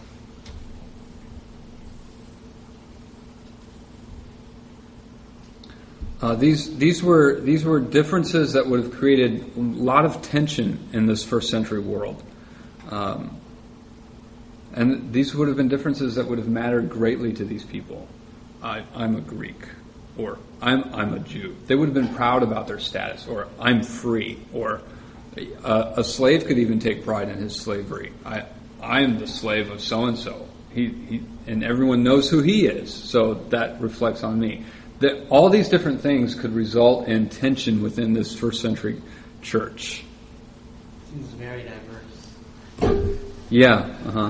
Uh, these these were these were differences that would have created a lot of tension in this first century world, um, and these would have been differences that would have mattered greatly to these people. I, I'm a Greek, or I'm I'm a Jew. They would have been proud about their status, or I'm free, or uh, a slave could even take pride in his slavery. I I am the slave of so and so. He he, and everyone knows who he is, so that reflects on me. That all these different things could result in tension within this first century church. Seems very diverse. Yeah. Uh huh.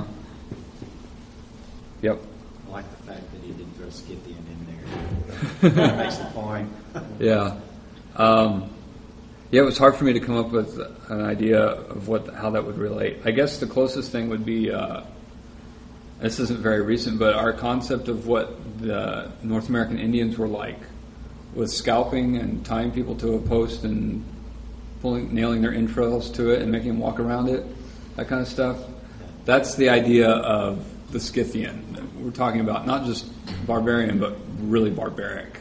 Yep. I like the fact that he didn't throw Scythian in there. That makes the point. Yeah. Um, yeah, it was hard for me to come up with an idea of what how that would relate. I guess the closest thing would be, uh, this isn't very recent, but our concept of what the North American Indians were like, with scalping and tying people to a post and pulling, nailing their entrails to it and making them walk around it, that kind of stuff. That's the idea of the Scythian. We're talking about not just barbarian, but really barbaric.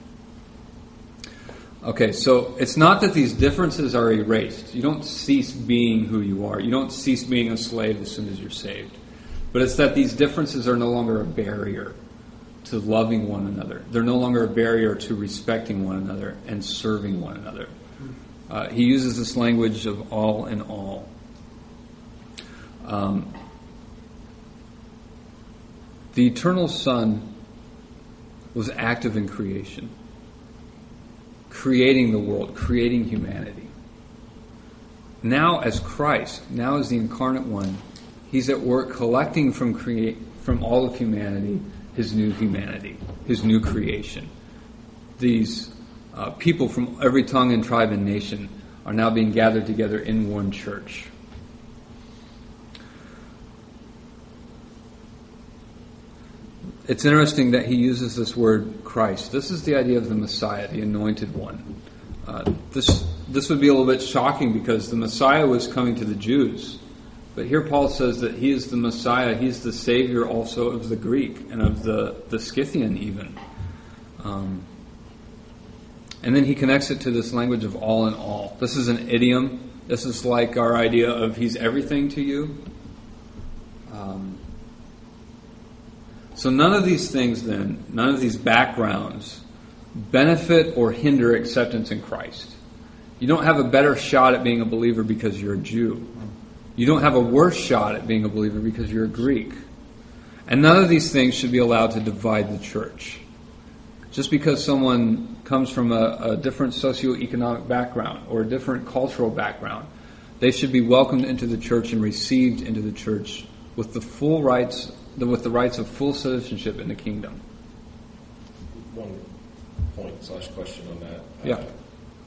Okay, so it's not that these differences are erased. You don't cease being who you are. You don't cease being a slave as soon as you're saved. But it's that these differences are no longer a barrier to loving one another. They're no longer a barrier to respecting one another and serving one another. Uh, he uses this language of all in all. Um, the eternal Son was active in creation, creating the world, creating humanity. Now as Christ, now as the incarnate one, He's at work collecting from create from all of humanity His new humanity, His new creation. These uh, people from every tongue and tribe and nation are now being gathered together in one church. It's interesting that he uses this word Christ. This is the idea of the Messiah, the anointed one. Uh, this this would be a little bit shocking because the Messiah was coming to the Jews. But here Paul says that he is the Messiah, he's the Savior also of the Greek and of the, the Scythian even. Um, and then he connects it to this language of all in all. This is an idiom. This is like our idea of he's everything to you. Um, so none of these things then, none of these backgrounds benefit or hinder acceptance in Christ. You don't have a better shot at being a believer because you're a Jew. You don't have a worse shot at being a believer because you're a Greek. And none of these things should be allowed to divide the church. Just because someone comes from a, a different socioeconomic background or a different cultural background They should be welcomed into the church and received into the church with the full rights, with the rights of full citizenship in the kingdom. One point slash question on that. Yeah. Uh,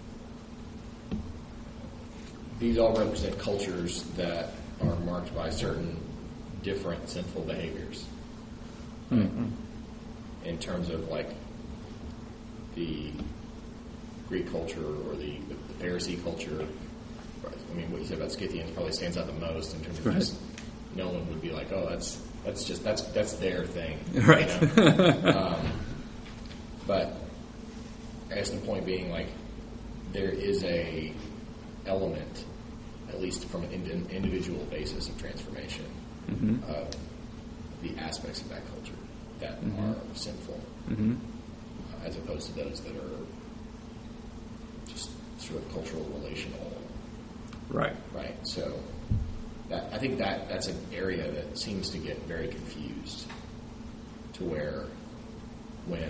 these all represent cultures that are marked by certain different sinful behaviors. Mm-hmm. In terms of like the Greek culture or the, the Pharisee culture. I mean, what you said about Scythians probably stands out the most in terms of Right. just no one would be like, oh, that's that's just that's that's their thing, Right. You know? um, but I guess the point being, like, there is a element, at least from an ind- individual basis of transformation, Mm-hmm. of the aspects of that culture that Mhm. are sinful, Mm-hmm. uh, as opposed to those that are just sort of cultural, relational, Right. right? So that I think that that's an area that seems to get very confused, to where when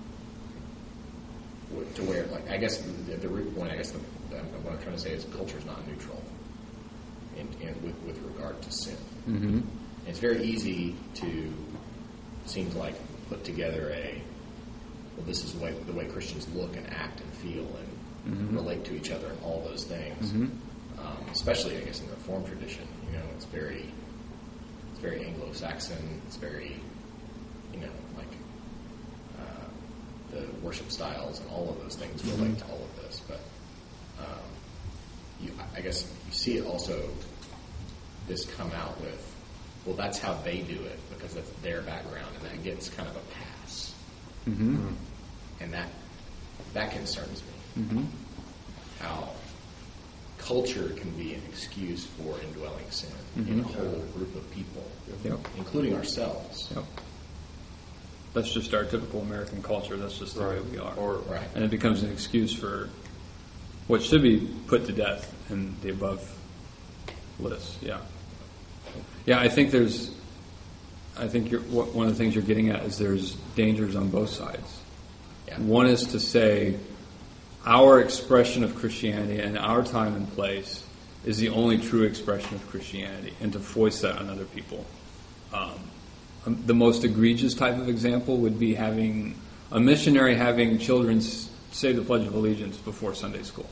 to where like I guess the, the root point, I guess the, the, what I'm trying to say is culture is not neutral in, in with with regard to sin. Mm-hmm. It's very easy to seem to like put together a well, this is the way the way Christians look and act and feel and Mhm. relate to each other and all those things. Mm-hmm. Um, especially, I guess, in the Reformed tradition, you know, it's very, it's very Anglo-Saxon. It's very, you know, like uh, the worship styles and all of those things relate to all of this. But um, you, I guess you see it also. This come out with, well, that's how they do it because that's their background, and that gets kind of a pass, Mm-hmm. and that that concerns me. Mm-hmm. How culture can be an excuse for indwelling sin in a Mhm. whole group of people, Yep. including ourselves. Yep. That's just our typical American culture. That's just the way we are. Or Right. And it becomes an excuse for what should be put to death in the above list. Yeah. Yeah, I think there's, I think you're, what- one of the things you're getting at is there's dangers on both sides. Yeah. One is to say our expression of Christianity and our time and place is the only true expression of Christianity, and to foist that on other people. Um, um, the most egregious type of example would be having a missionary having children s- say the Pledge of Allegiance before Sunday school.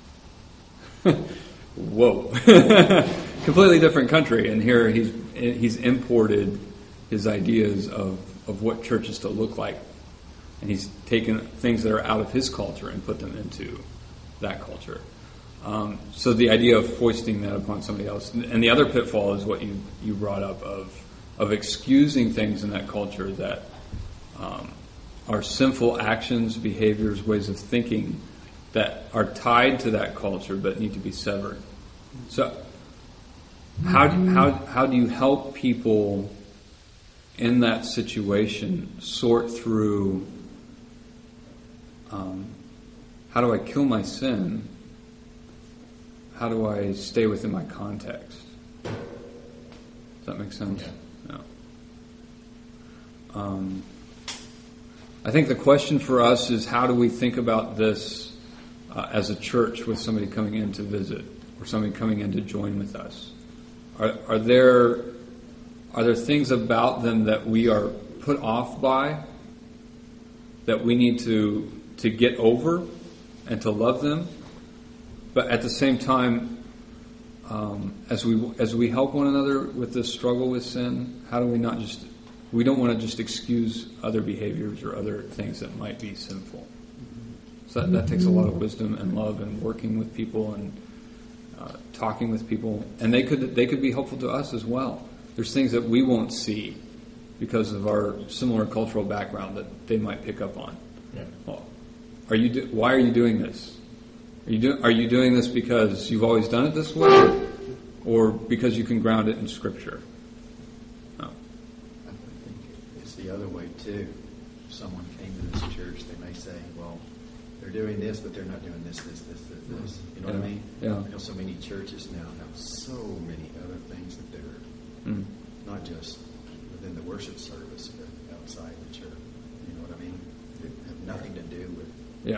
Whoa. Completely different country, and here he's he's imported his ideas of, of what church is to look like. And he's taken things that are out of his culture and put them into that culture. Um, so the idea of foisting that upon somebody else. And the other pitfall is what you, you brought up of of excusing things in that culture that um, are sinful actions, behaviors, ways of thinking that are tied to that culture but need to be severed. So how do, how how do you help people in that situation sort through um, how do I kill my sin? How do I stay within my context? Does that make sense? Yeah. No. Um, I think the question for us is how do we think about this uh, as a church with somebody coming in to visit or somebody coming in to join with us? Are, are there are there things about them that we are put off by that we need to to get over and to love them? But at the same time, um, as we as we help one another with this struggle with sin, how do we not just we don't want to just excuse other behaviors or other things that might be sinful. So that, that takes a lot of wisdom and love and working with people and uh, talking with people, and they could they could be helpful to us as well. There's things that we won't see because of our similar cultural background that they might pick up on. Yeah. Well, are you do, why are you doing this? Are you do, are you doing this because you've always done it this way, or because you can ground it in Scripture? No. I think it's the other way too. If someone came to this church, they may say, well, they're doing this, but they're not doing this, this, this, this, this. You know what I mean? Yeah. I know so many churches now have so many other things that they're Mm. not just within the worship service, but outside the church. You know what I mean? They have nothing to do with Yeah.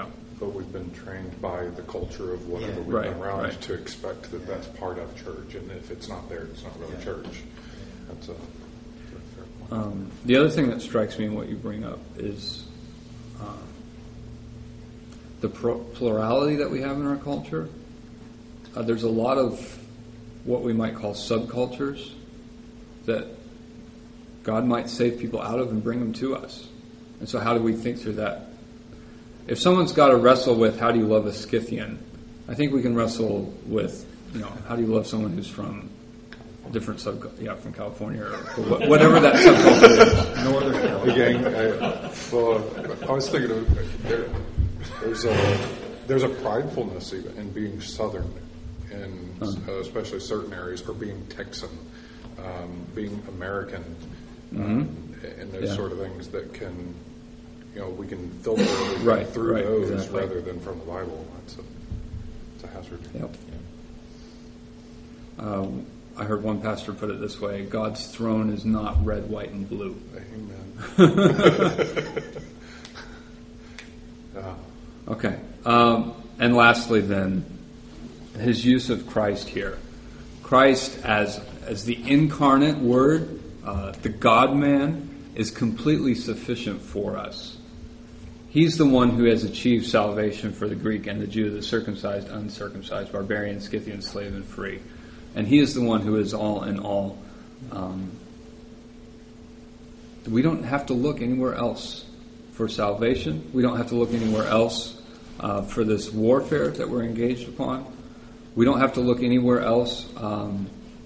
but we've been trained by the culture of whatever Yeah. we've Right, been around right. to expect that that's part of church, and if it's not there, it's not really Yeah. church. That's a, that's a fair point. Um, the other thing that strikes me in what you bring up is uh, the pro- plurality that we have in our culture. Uh, there's a lot of what we might call subcultures that God might save people out of and bring them to us. And so how do we think through that? If someone's got to wrestle with how do you love a Scythian, I think we can wrestle with, you know, how do you love someone who's from a different sub, yeah, from California or, or wha- whatever that subculture is. Northern The California. gang, I, well, I was thinking of there, there's a there's a pridefulness even in being Southern, in uh, especially certain areas, or being Texan, um, being American, um, and those Yeah. sort of things that can, you know, we can filter everything Right, through right, those exactly. rather than from the Bible. That's a it's a hazard. Yep. Um, I heard one pastor put it this way: God's throne is not red, white, and blue. Amen. Yeah. Okay. Um, and lastly, then, his use of Christ here. Christ as as the incarnate Word, uh, the God-man, is completely sufficient for us. He's the one who has achieved salvation for the Greek and the Jew, the circumcised, uncircumcised, barbarian, Scythian, slave, and free. And he is the one who is all in all. Um, we don't have to look anywhere else for salvation. We don't have to look anywhere else uh, for this warfare that we're engaged upon. We don't have to look anywhere else um,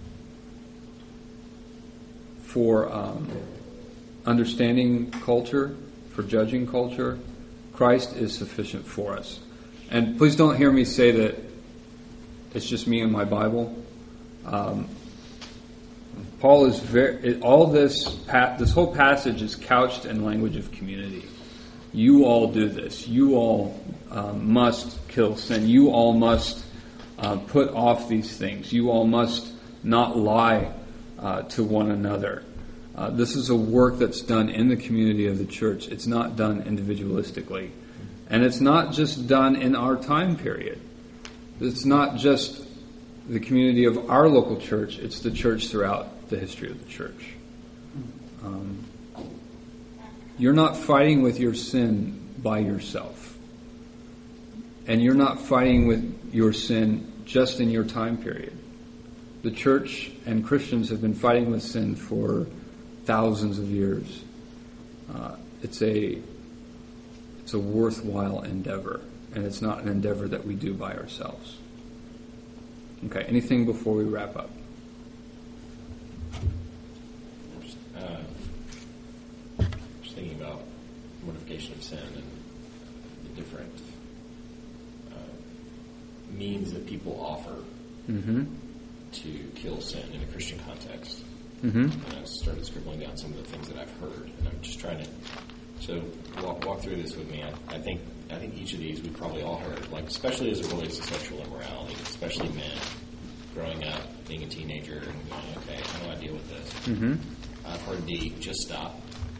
for um, understanding culture, for judging culture. Christ is sufficient for us. And please don't hear me say that it's just me and my Bible. Um, Paul is very. It, all this pa- this whole passage is couched in language of community. You all do this. You all um, must kill sin. You all must uh, put off these things. You all must not lie uh, to one another. Uh, this is a work that's done in the community of the church. It's not done individualistically. And it's not just done in our time period. It's not just the community of our local church. It's the church throughout the history of the church. Um, you're not fighting with your sin by yourself. And you're not fighting with your sin just in your time period. The church and Christians have been fighting with sin for thousands of years. Uh, it's a it's a worthwhile endeavor, and it's not an endeavor that we do by ourselves. Okay, anything before we wrap up? Just, uh, just thinking about mortification of sin and the different uh, means that people offer Mm-hmm. to kill sin in a Christian context. Mm-hmm. And I started scribbling down some of the things that I've heard, and I'm just trying to so walk walk through this with me. I, I think I think each of these we've probably all heard, like especially as it relates to sexual immorality, especially men growing up, being a teenager, and going, okay, how do I deal with this? Mm-hmm. I've heard the just stop,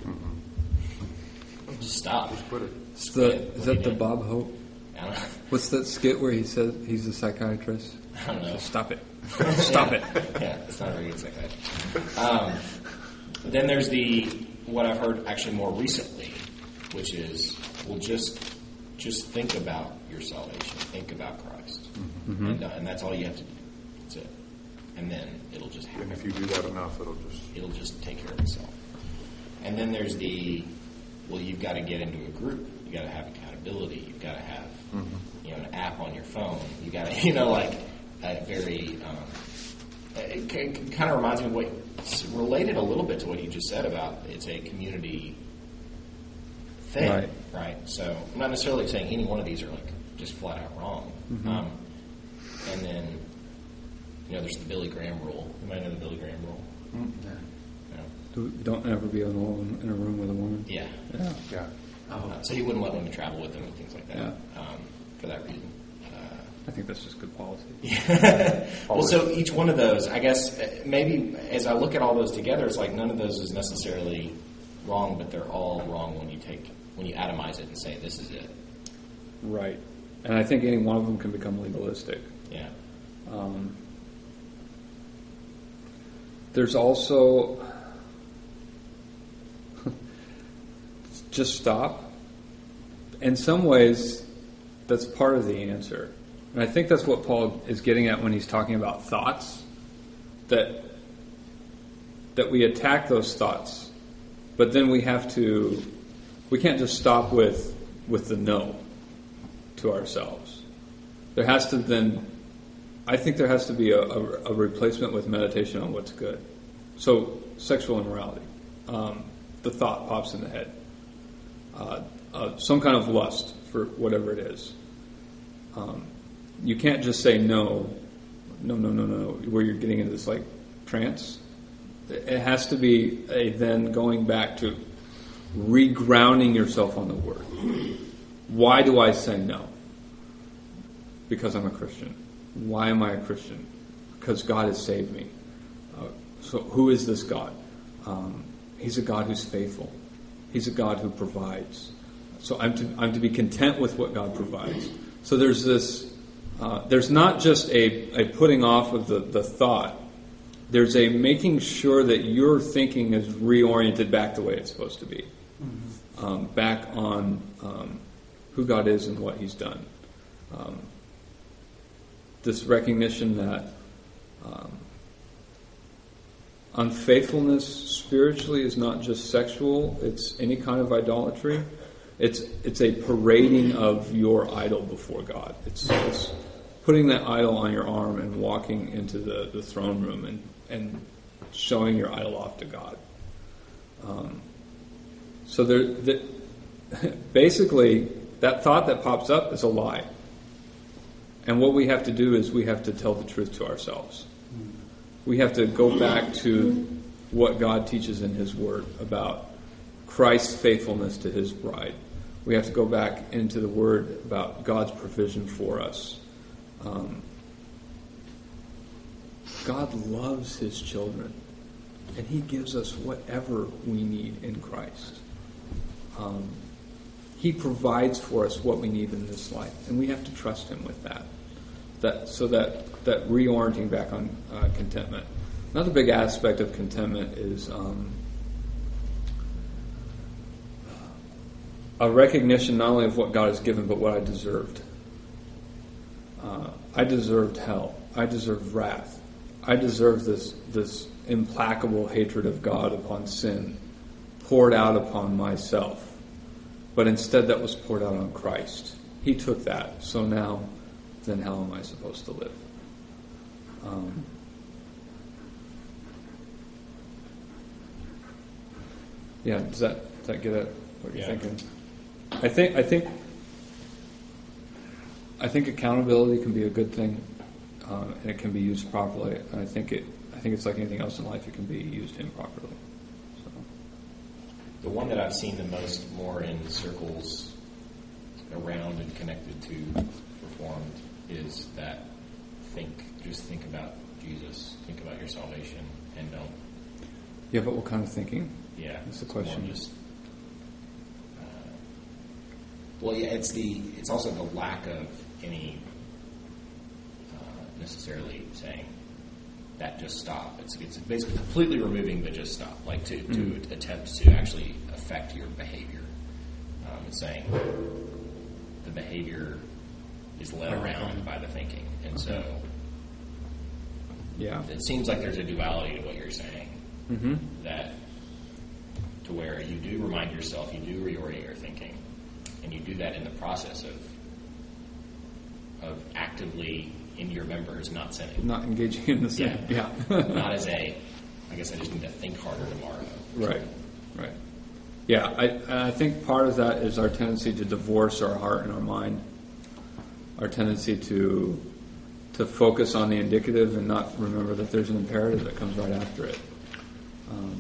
just stop. Just put it. It's the, What is do you that the do? Bob Hope? I don't know. What's that skit where he says he's a psychiatrist? I don't know. Just stop it. Stop yeah. it. Yeah, it's not a very good psychiatry. Um, then there's the what I've heard actually more recently, which is well, just just think about your salvation, think about Christ, Mm-hmm. and, uh, and that's all you have to do. That's it, and then it'll just happen. And if you do that enough, it'll just It'll just take care of itself. And then there's the well, you've got to get into a group. You got to have accountability. You've got to have you know an app on your phone. You got to you know like. A very, um, it, it kind of reminds me of what, it's related a little bit to what you just said about it's a community thing, Right. right? So I'm not necessarily saying any one of these are like just flat out wrong. Mm-hmm. Um, and then, you know, there's the Billy Graham rule. You might know the Billy Graham rule. Yeah. You know? Don't ever be alone in a room with a woman. Yeah. Yeah. yeah. Uh, so he wouldn't let women travel with him and things like that Yeah. um, for that reason. I think that's just good policy. Yeah. Well, so each one of those, I guess, uh, maybe as I look at all those together, it's like none of those is necessarily wrong, but they're all wrong when you take when you atomize it and say this is it. Right. And I think any one of them can become legalistic. Yeah. Um, there's also just stop. In some ways, that's part of the answer. And I think that's what Paul is getting at when he's talking about thoughts, that that we attack those thoughts, but then we have to, we can't just stop with with the no to ourselves. There has to then, I think there has to be a, a, a replacement with meditation on what's good. So, sexual immorality. Um, the thought pops in the head. Uh, uh, some kind of lust for whatever it is. Um, you can't just say no, no, no, no, no, where you're getting into this like trance. It has to be a then going back to regrounding yourself on the Word. Why do I say no? Because I'm a Christian. Why am I a Christian? Because God has saved me. Uh, so who is this God? Um, he's a God who's faithful. He's a God who provides. So I'm to I'm to be content with what God provides. So there's this. Uh, there's not just a, a putting off of the, the thought. There's a making sure that your thinking is reoriented back the way it's supposed to be. Mm-hmm. Um, back on um, who God is and what He's done. Um, this recognition that um, unfaithfulness spiritually is not just sexual, it's any kind of idolatry. It's it's a parading of your idol before God. It's, it's putting that idol on your arm and walking into the, the throne room and, and showing your idol off to God. Um, so there, the, basically, that thought that pops up is a lie. And what we have to do is we have to tell the truth to ourselves. We have to go back to what God teaches in His Word about Christ's faithfulness to His bride. We have to go back into the Word about God's provision for us. Um, God loves His children, and He gives us whatever we need in Christ. Um, he provides for us what we need in this life, and we have to trust Him with that. That so that that reorienting back on uh, contentment. Another big aspect of contentment is um, a recognition not only of what God has given, but what I deserved. Uh, I deserved hell. I deserved wrath. I deserved this this implacable hatred of God upon sin, poured out upon myself. But instead, that was poured out on Christ. He took that. So now, then how am I supposed to live? Um, yeah, does that does that get at what you're Yeah. thinking? I think I think I think accountability can be a good thing, uh, and it can be used properly. And I think it I think it's like anything else in life; it can be used improperly. So. The one that I've seen the most more in circles around and connected to Reformed is that think, just think about Jesus, think about your salvation, and don't. Yeah, but what kind of thinking? Yeah, That's the it's more question. Just, uh, well, yeah, it's the it's also the lack of any uh, necessarily saying that just stop. It's it's basically completely removing the just stop, like to, Mm. to attempt to actually affect your behavior. Um, it's saying the behavior is led around by the thinking, and so Yeah. it seems like there's a duality to what you're saying. Mm-hmm. That to where you do remind yourself, you do reorient your thinking, and you do that in the process of of actively in your members not sinning. Not engaging in the sin. Yeah. Yeah. Not as a, I guess I just need to think harder tomorrow. Right. Right. Yeah, I I think part of that is our tendency to divorce our heart and our mind. Our tendency to to focus on the indicative and not remember that there's an imperative that comes right after it. Um,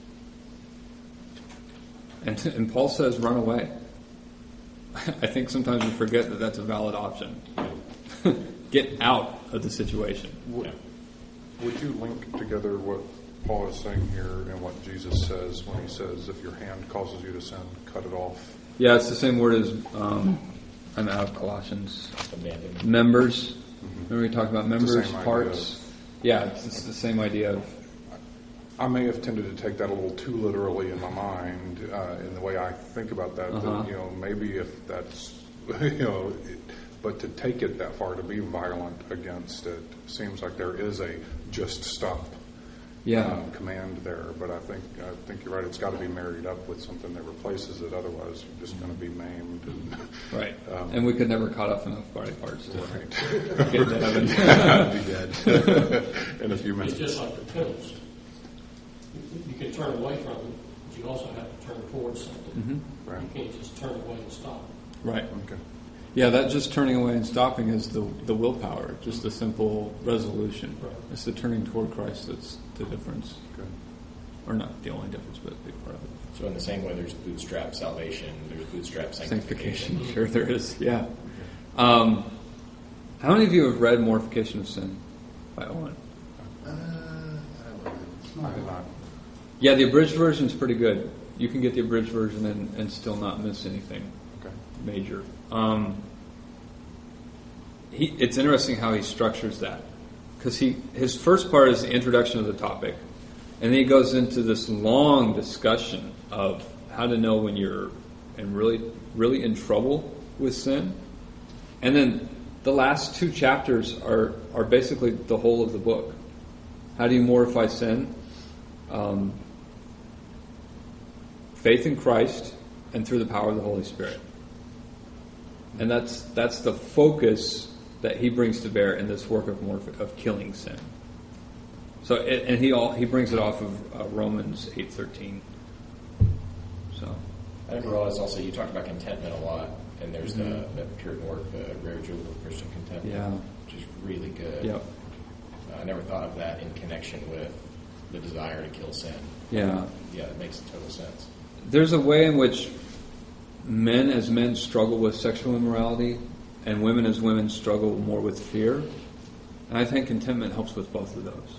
and, and Paul says, run away. I think sometimes we forget that that's a valid option. Get out of the situation. Would, would you link together what Paul is saying here and what Jesus says when he says, if your hand causes you to sin, cut it off? Yeah, it's the same word as um, I'm out of Colossians. Abandonment. Members. Remember we talked about It's the members, same idea. parts. Yeah, it's, it's the same idea of. I may have tended to take that a little too literally in my mind, uh, in the way I think about that. Uh-huh. That, you know, maybe if that's, you know, it, but to take it that far, to be violent against it, seems like there is a just stop Yeah. uh, command there. But I think I think you're right. It's got to be married up with something that replaces it. Otherwise, you're just going to be maimed. And, Right. Um, and we could never cut off enough body parts to right. get to heaven. Be dead in a few It's minutes. just like repentance. You- You can turn away from it, but you also have to turn towards something. Mm-hmm. Right. You can't just turn away and stop. Right. Okay. Yeah, that just turning away and stopping is the the willpower, just a simple resolution. Right. It's the turning toward Christ that's the difference. Good. Or not the only difference, but a big part of it. So in the same way there's bootstrap salvation, there's bootstrap sanctification. Sanctification. Sure there is, yeah. Um, how many of you have read Mortification of Sin by Owen? Uh, I don't know. I did not. Yeah, the abridged version is pretty good. You can get the abridged version and, and still not miss anything Okay. major. Um, he, it's interesting how he structures that, because he his first part is the introduction of the topic, and then he goes into this long discussion of how to know when you're and really really in trouble with sin, and then the last two chapters are are basically the whole of the book. How do you mortify sin? Um, faith in Christ and through the power of the Holy Spirit. And that's that's the focus that he brings to bear in this work of morph- of killing sin. So, it, and he all, he brings it off of uh, Romans eight thirteen. So, I didn't realize also you talked about contentment a lot, and there's Mhm. the, the Puritan work, the Rare Jewel of Christian Contentment, Yeah. which is really good. yep, Uh, I never thought of that in connection with the desire to kill sin. yeah. Yeah, it makes total sense. There's a way in which men as men struggle with sexual immorality, and women as women struggle more with fear. And I think contentment helps with both of those.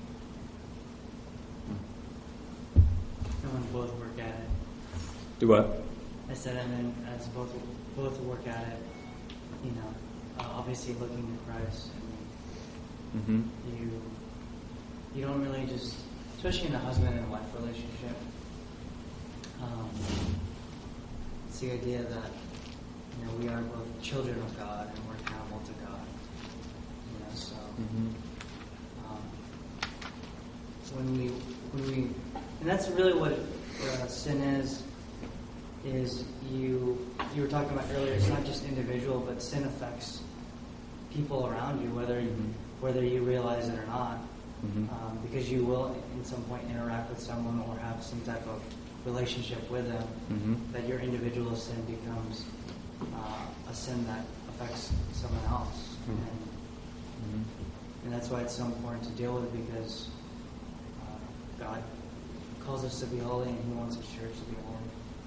And when both work at it. Do what? I said, and then as both both work at it, you know, uh, obviously looking to Christ, I Mm-hmm. mean, you you don't really just, especially in a husband and wife relationship, um, it's the idea that you know we are both children of God and we're accountable to God. You know, so Mm-hmm. um, when we when we and that's really what uh, sin is. Is you you were talking about earlier? It's not just individual, but sin affects people around you, whether you, whether you realize it or not, Mhm. um, because you will at some point interact with someone or have some type of relationship with them. Mhm. That your individual sin becomes uh, a sin that affects someone else, Mhm. and, Mm-hmm. and that's why it's so important to deal with, because uh, God calls us to be holy, and He wants His church to be holy.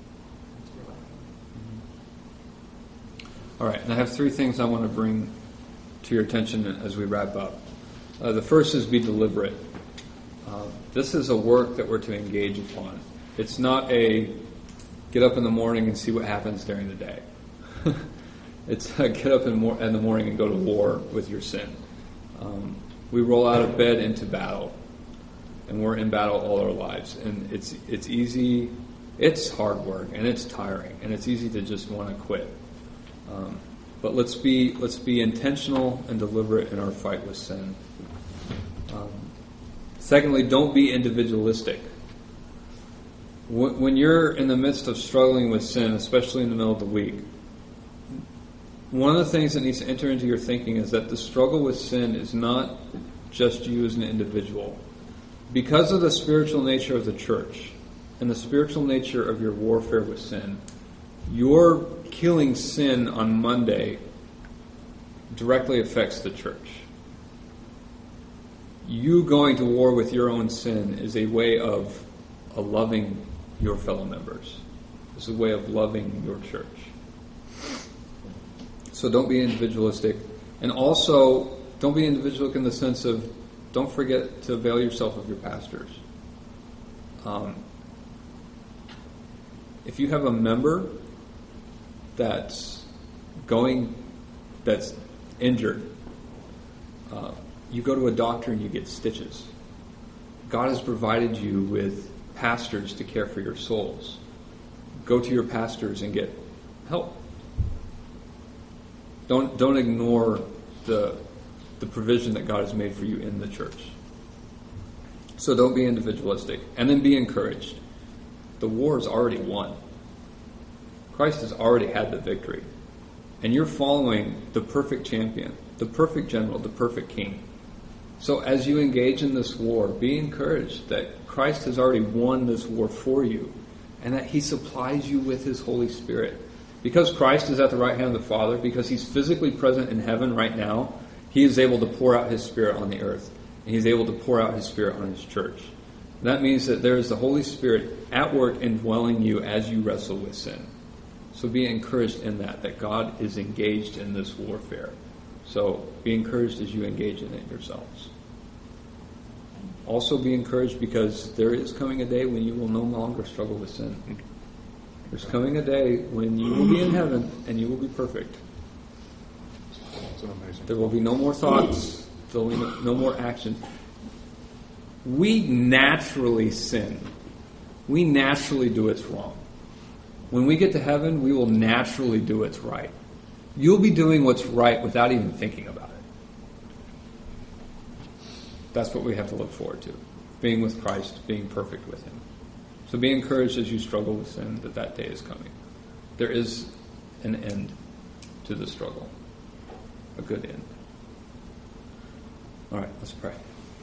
All right, and I have three things I want to bring to your attention as we wrap up. Uh, the first is be deliberate. Uh, this is a work that we're to engage upon. It's not a get up in the morning and see what happens during the day. It's a get up in, mor- in the morning and go to war with your sin. Um, we roll out of bed into battle, and we're in battle all our lives. And it's it's easy, it's hard work, and it's tiring, and it's easy to just want to quit. Um, but let's be let's be intentional and deliberate in our fight with sin. Um, secondly, don't be individualistic. Wh- When you're in the midst of struggling with sin, especially in the middle of the week, one of the things that needs to enter into your thinking is that the struggle with sin is not just you as an individual. Because of the spiritual nature of the church and the spiritual nature of your warfare with sin, your killing sin on Monday directly affects the church. You going to war with your own sin is a way of, of loving your fellow members. It's a way of loving your church. So don't be individualistic. And also, don't be individualistic in the sense of, don't forget to avail yourself of your pastors. Um, if you have a member that's going that's injured, uh, you go to a doctor and you get stitches. God has provided you with pastors to care for your souls. Go to your pastors and get help. Don't don't ignore the the provision that God has made for you in the church. So don't be individualistic. And then be encouraged. The war is already won. Christ has already had the victory. And you're following the perfect champion, the perfect general, the perfect king. So as you engage in this war, be encouraged that Christ has already won this war for you and that he supplies you with his Holy Spirit. Because Christ is at the right hand of the Father, because he's physically present in heaven right now, he is able to pour out his Spirit on the earth. And he's able to pour out his Spirit on his church. That means that there is the Holy Spirit at work indwelling you as you wrestle with sin. So be encouraged in that, that God is engaged in this warfare. So be encouraged as you engage in it yourselves. Also be encouraged because there is coming a day when you will no longer struggle with sin. There's coming a day when you will be in heaven and you will be perfect. It's an amazing. There will be no more thoughts. There will be no, no more action. We naturally sin. We naturally do what's wrong. When we get to heaven, we will naturally do what's right. You'll be doing what's right without even thinking about it. That's what we have to look forward to. Being with Christ, being perfect with him. So be encouraged as you struggle with sin that that day is coming. There is an end to the struggle. A good end. All right, let's pray.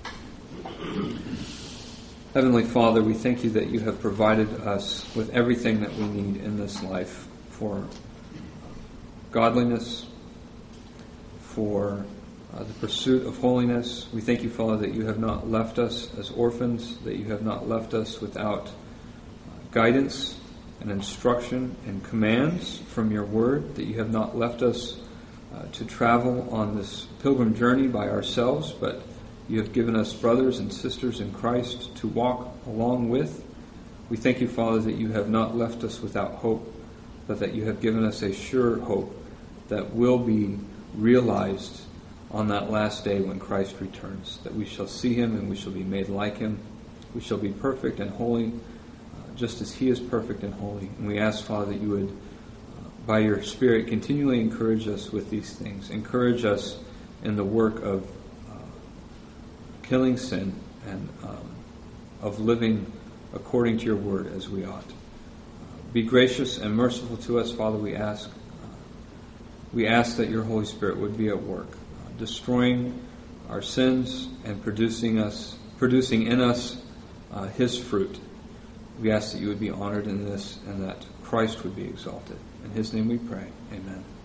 Heavenly Father, we thank you that you have provided us with everything that we need in this life for godliness, for uh, the pursuit of holiness. We thank you, Father, that you have not left us as orphans, that you have not left us without uh, guidance and instruction and commands from your word, that you have not left us uh, to travel on this pilgrim journey by ourselves, but you have given us brothers and sisters in Christ to walk along with. We thank you, Father, that you have not left us without hope, but that you have given us a sure hope that will be realized on that last day when Christ returns, that we shall see him and we shall be made like him. We shall be perfect and holy, uh, just as he is perfect and holy. And we ask, Father, that you would, uh, by your Spirit, continually encourage us with these things. Encourage us in the work of killing sin and um, of living according to your word as we ought. Uh, be gracious and merciful to us, Father, we ask. Uh, we ask that your Holy Spirit would be at work, uh, destroying our sins and producing us, producing in us uh, his fruit. We ask that you would be honored in this and that Christ would be exalted. In his name we pray. Amen.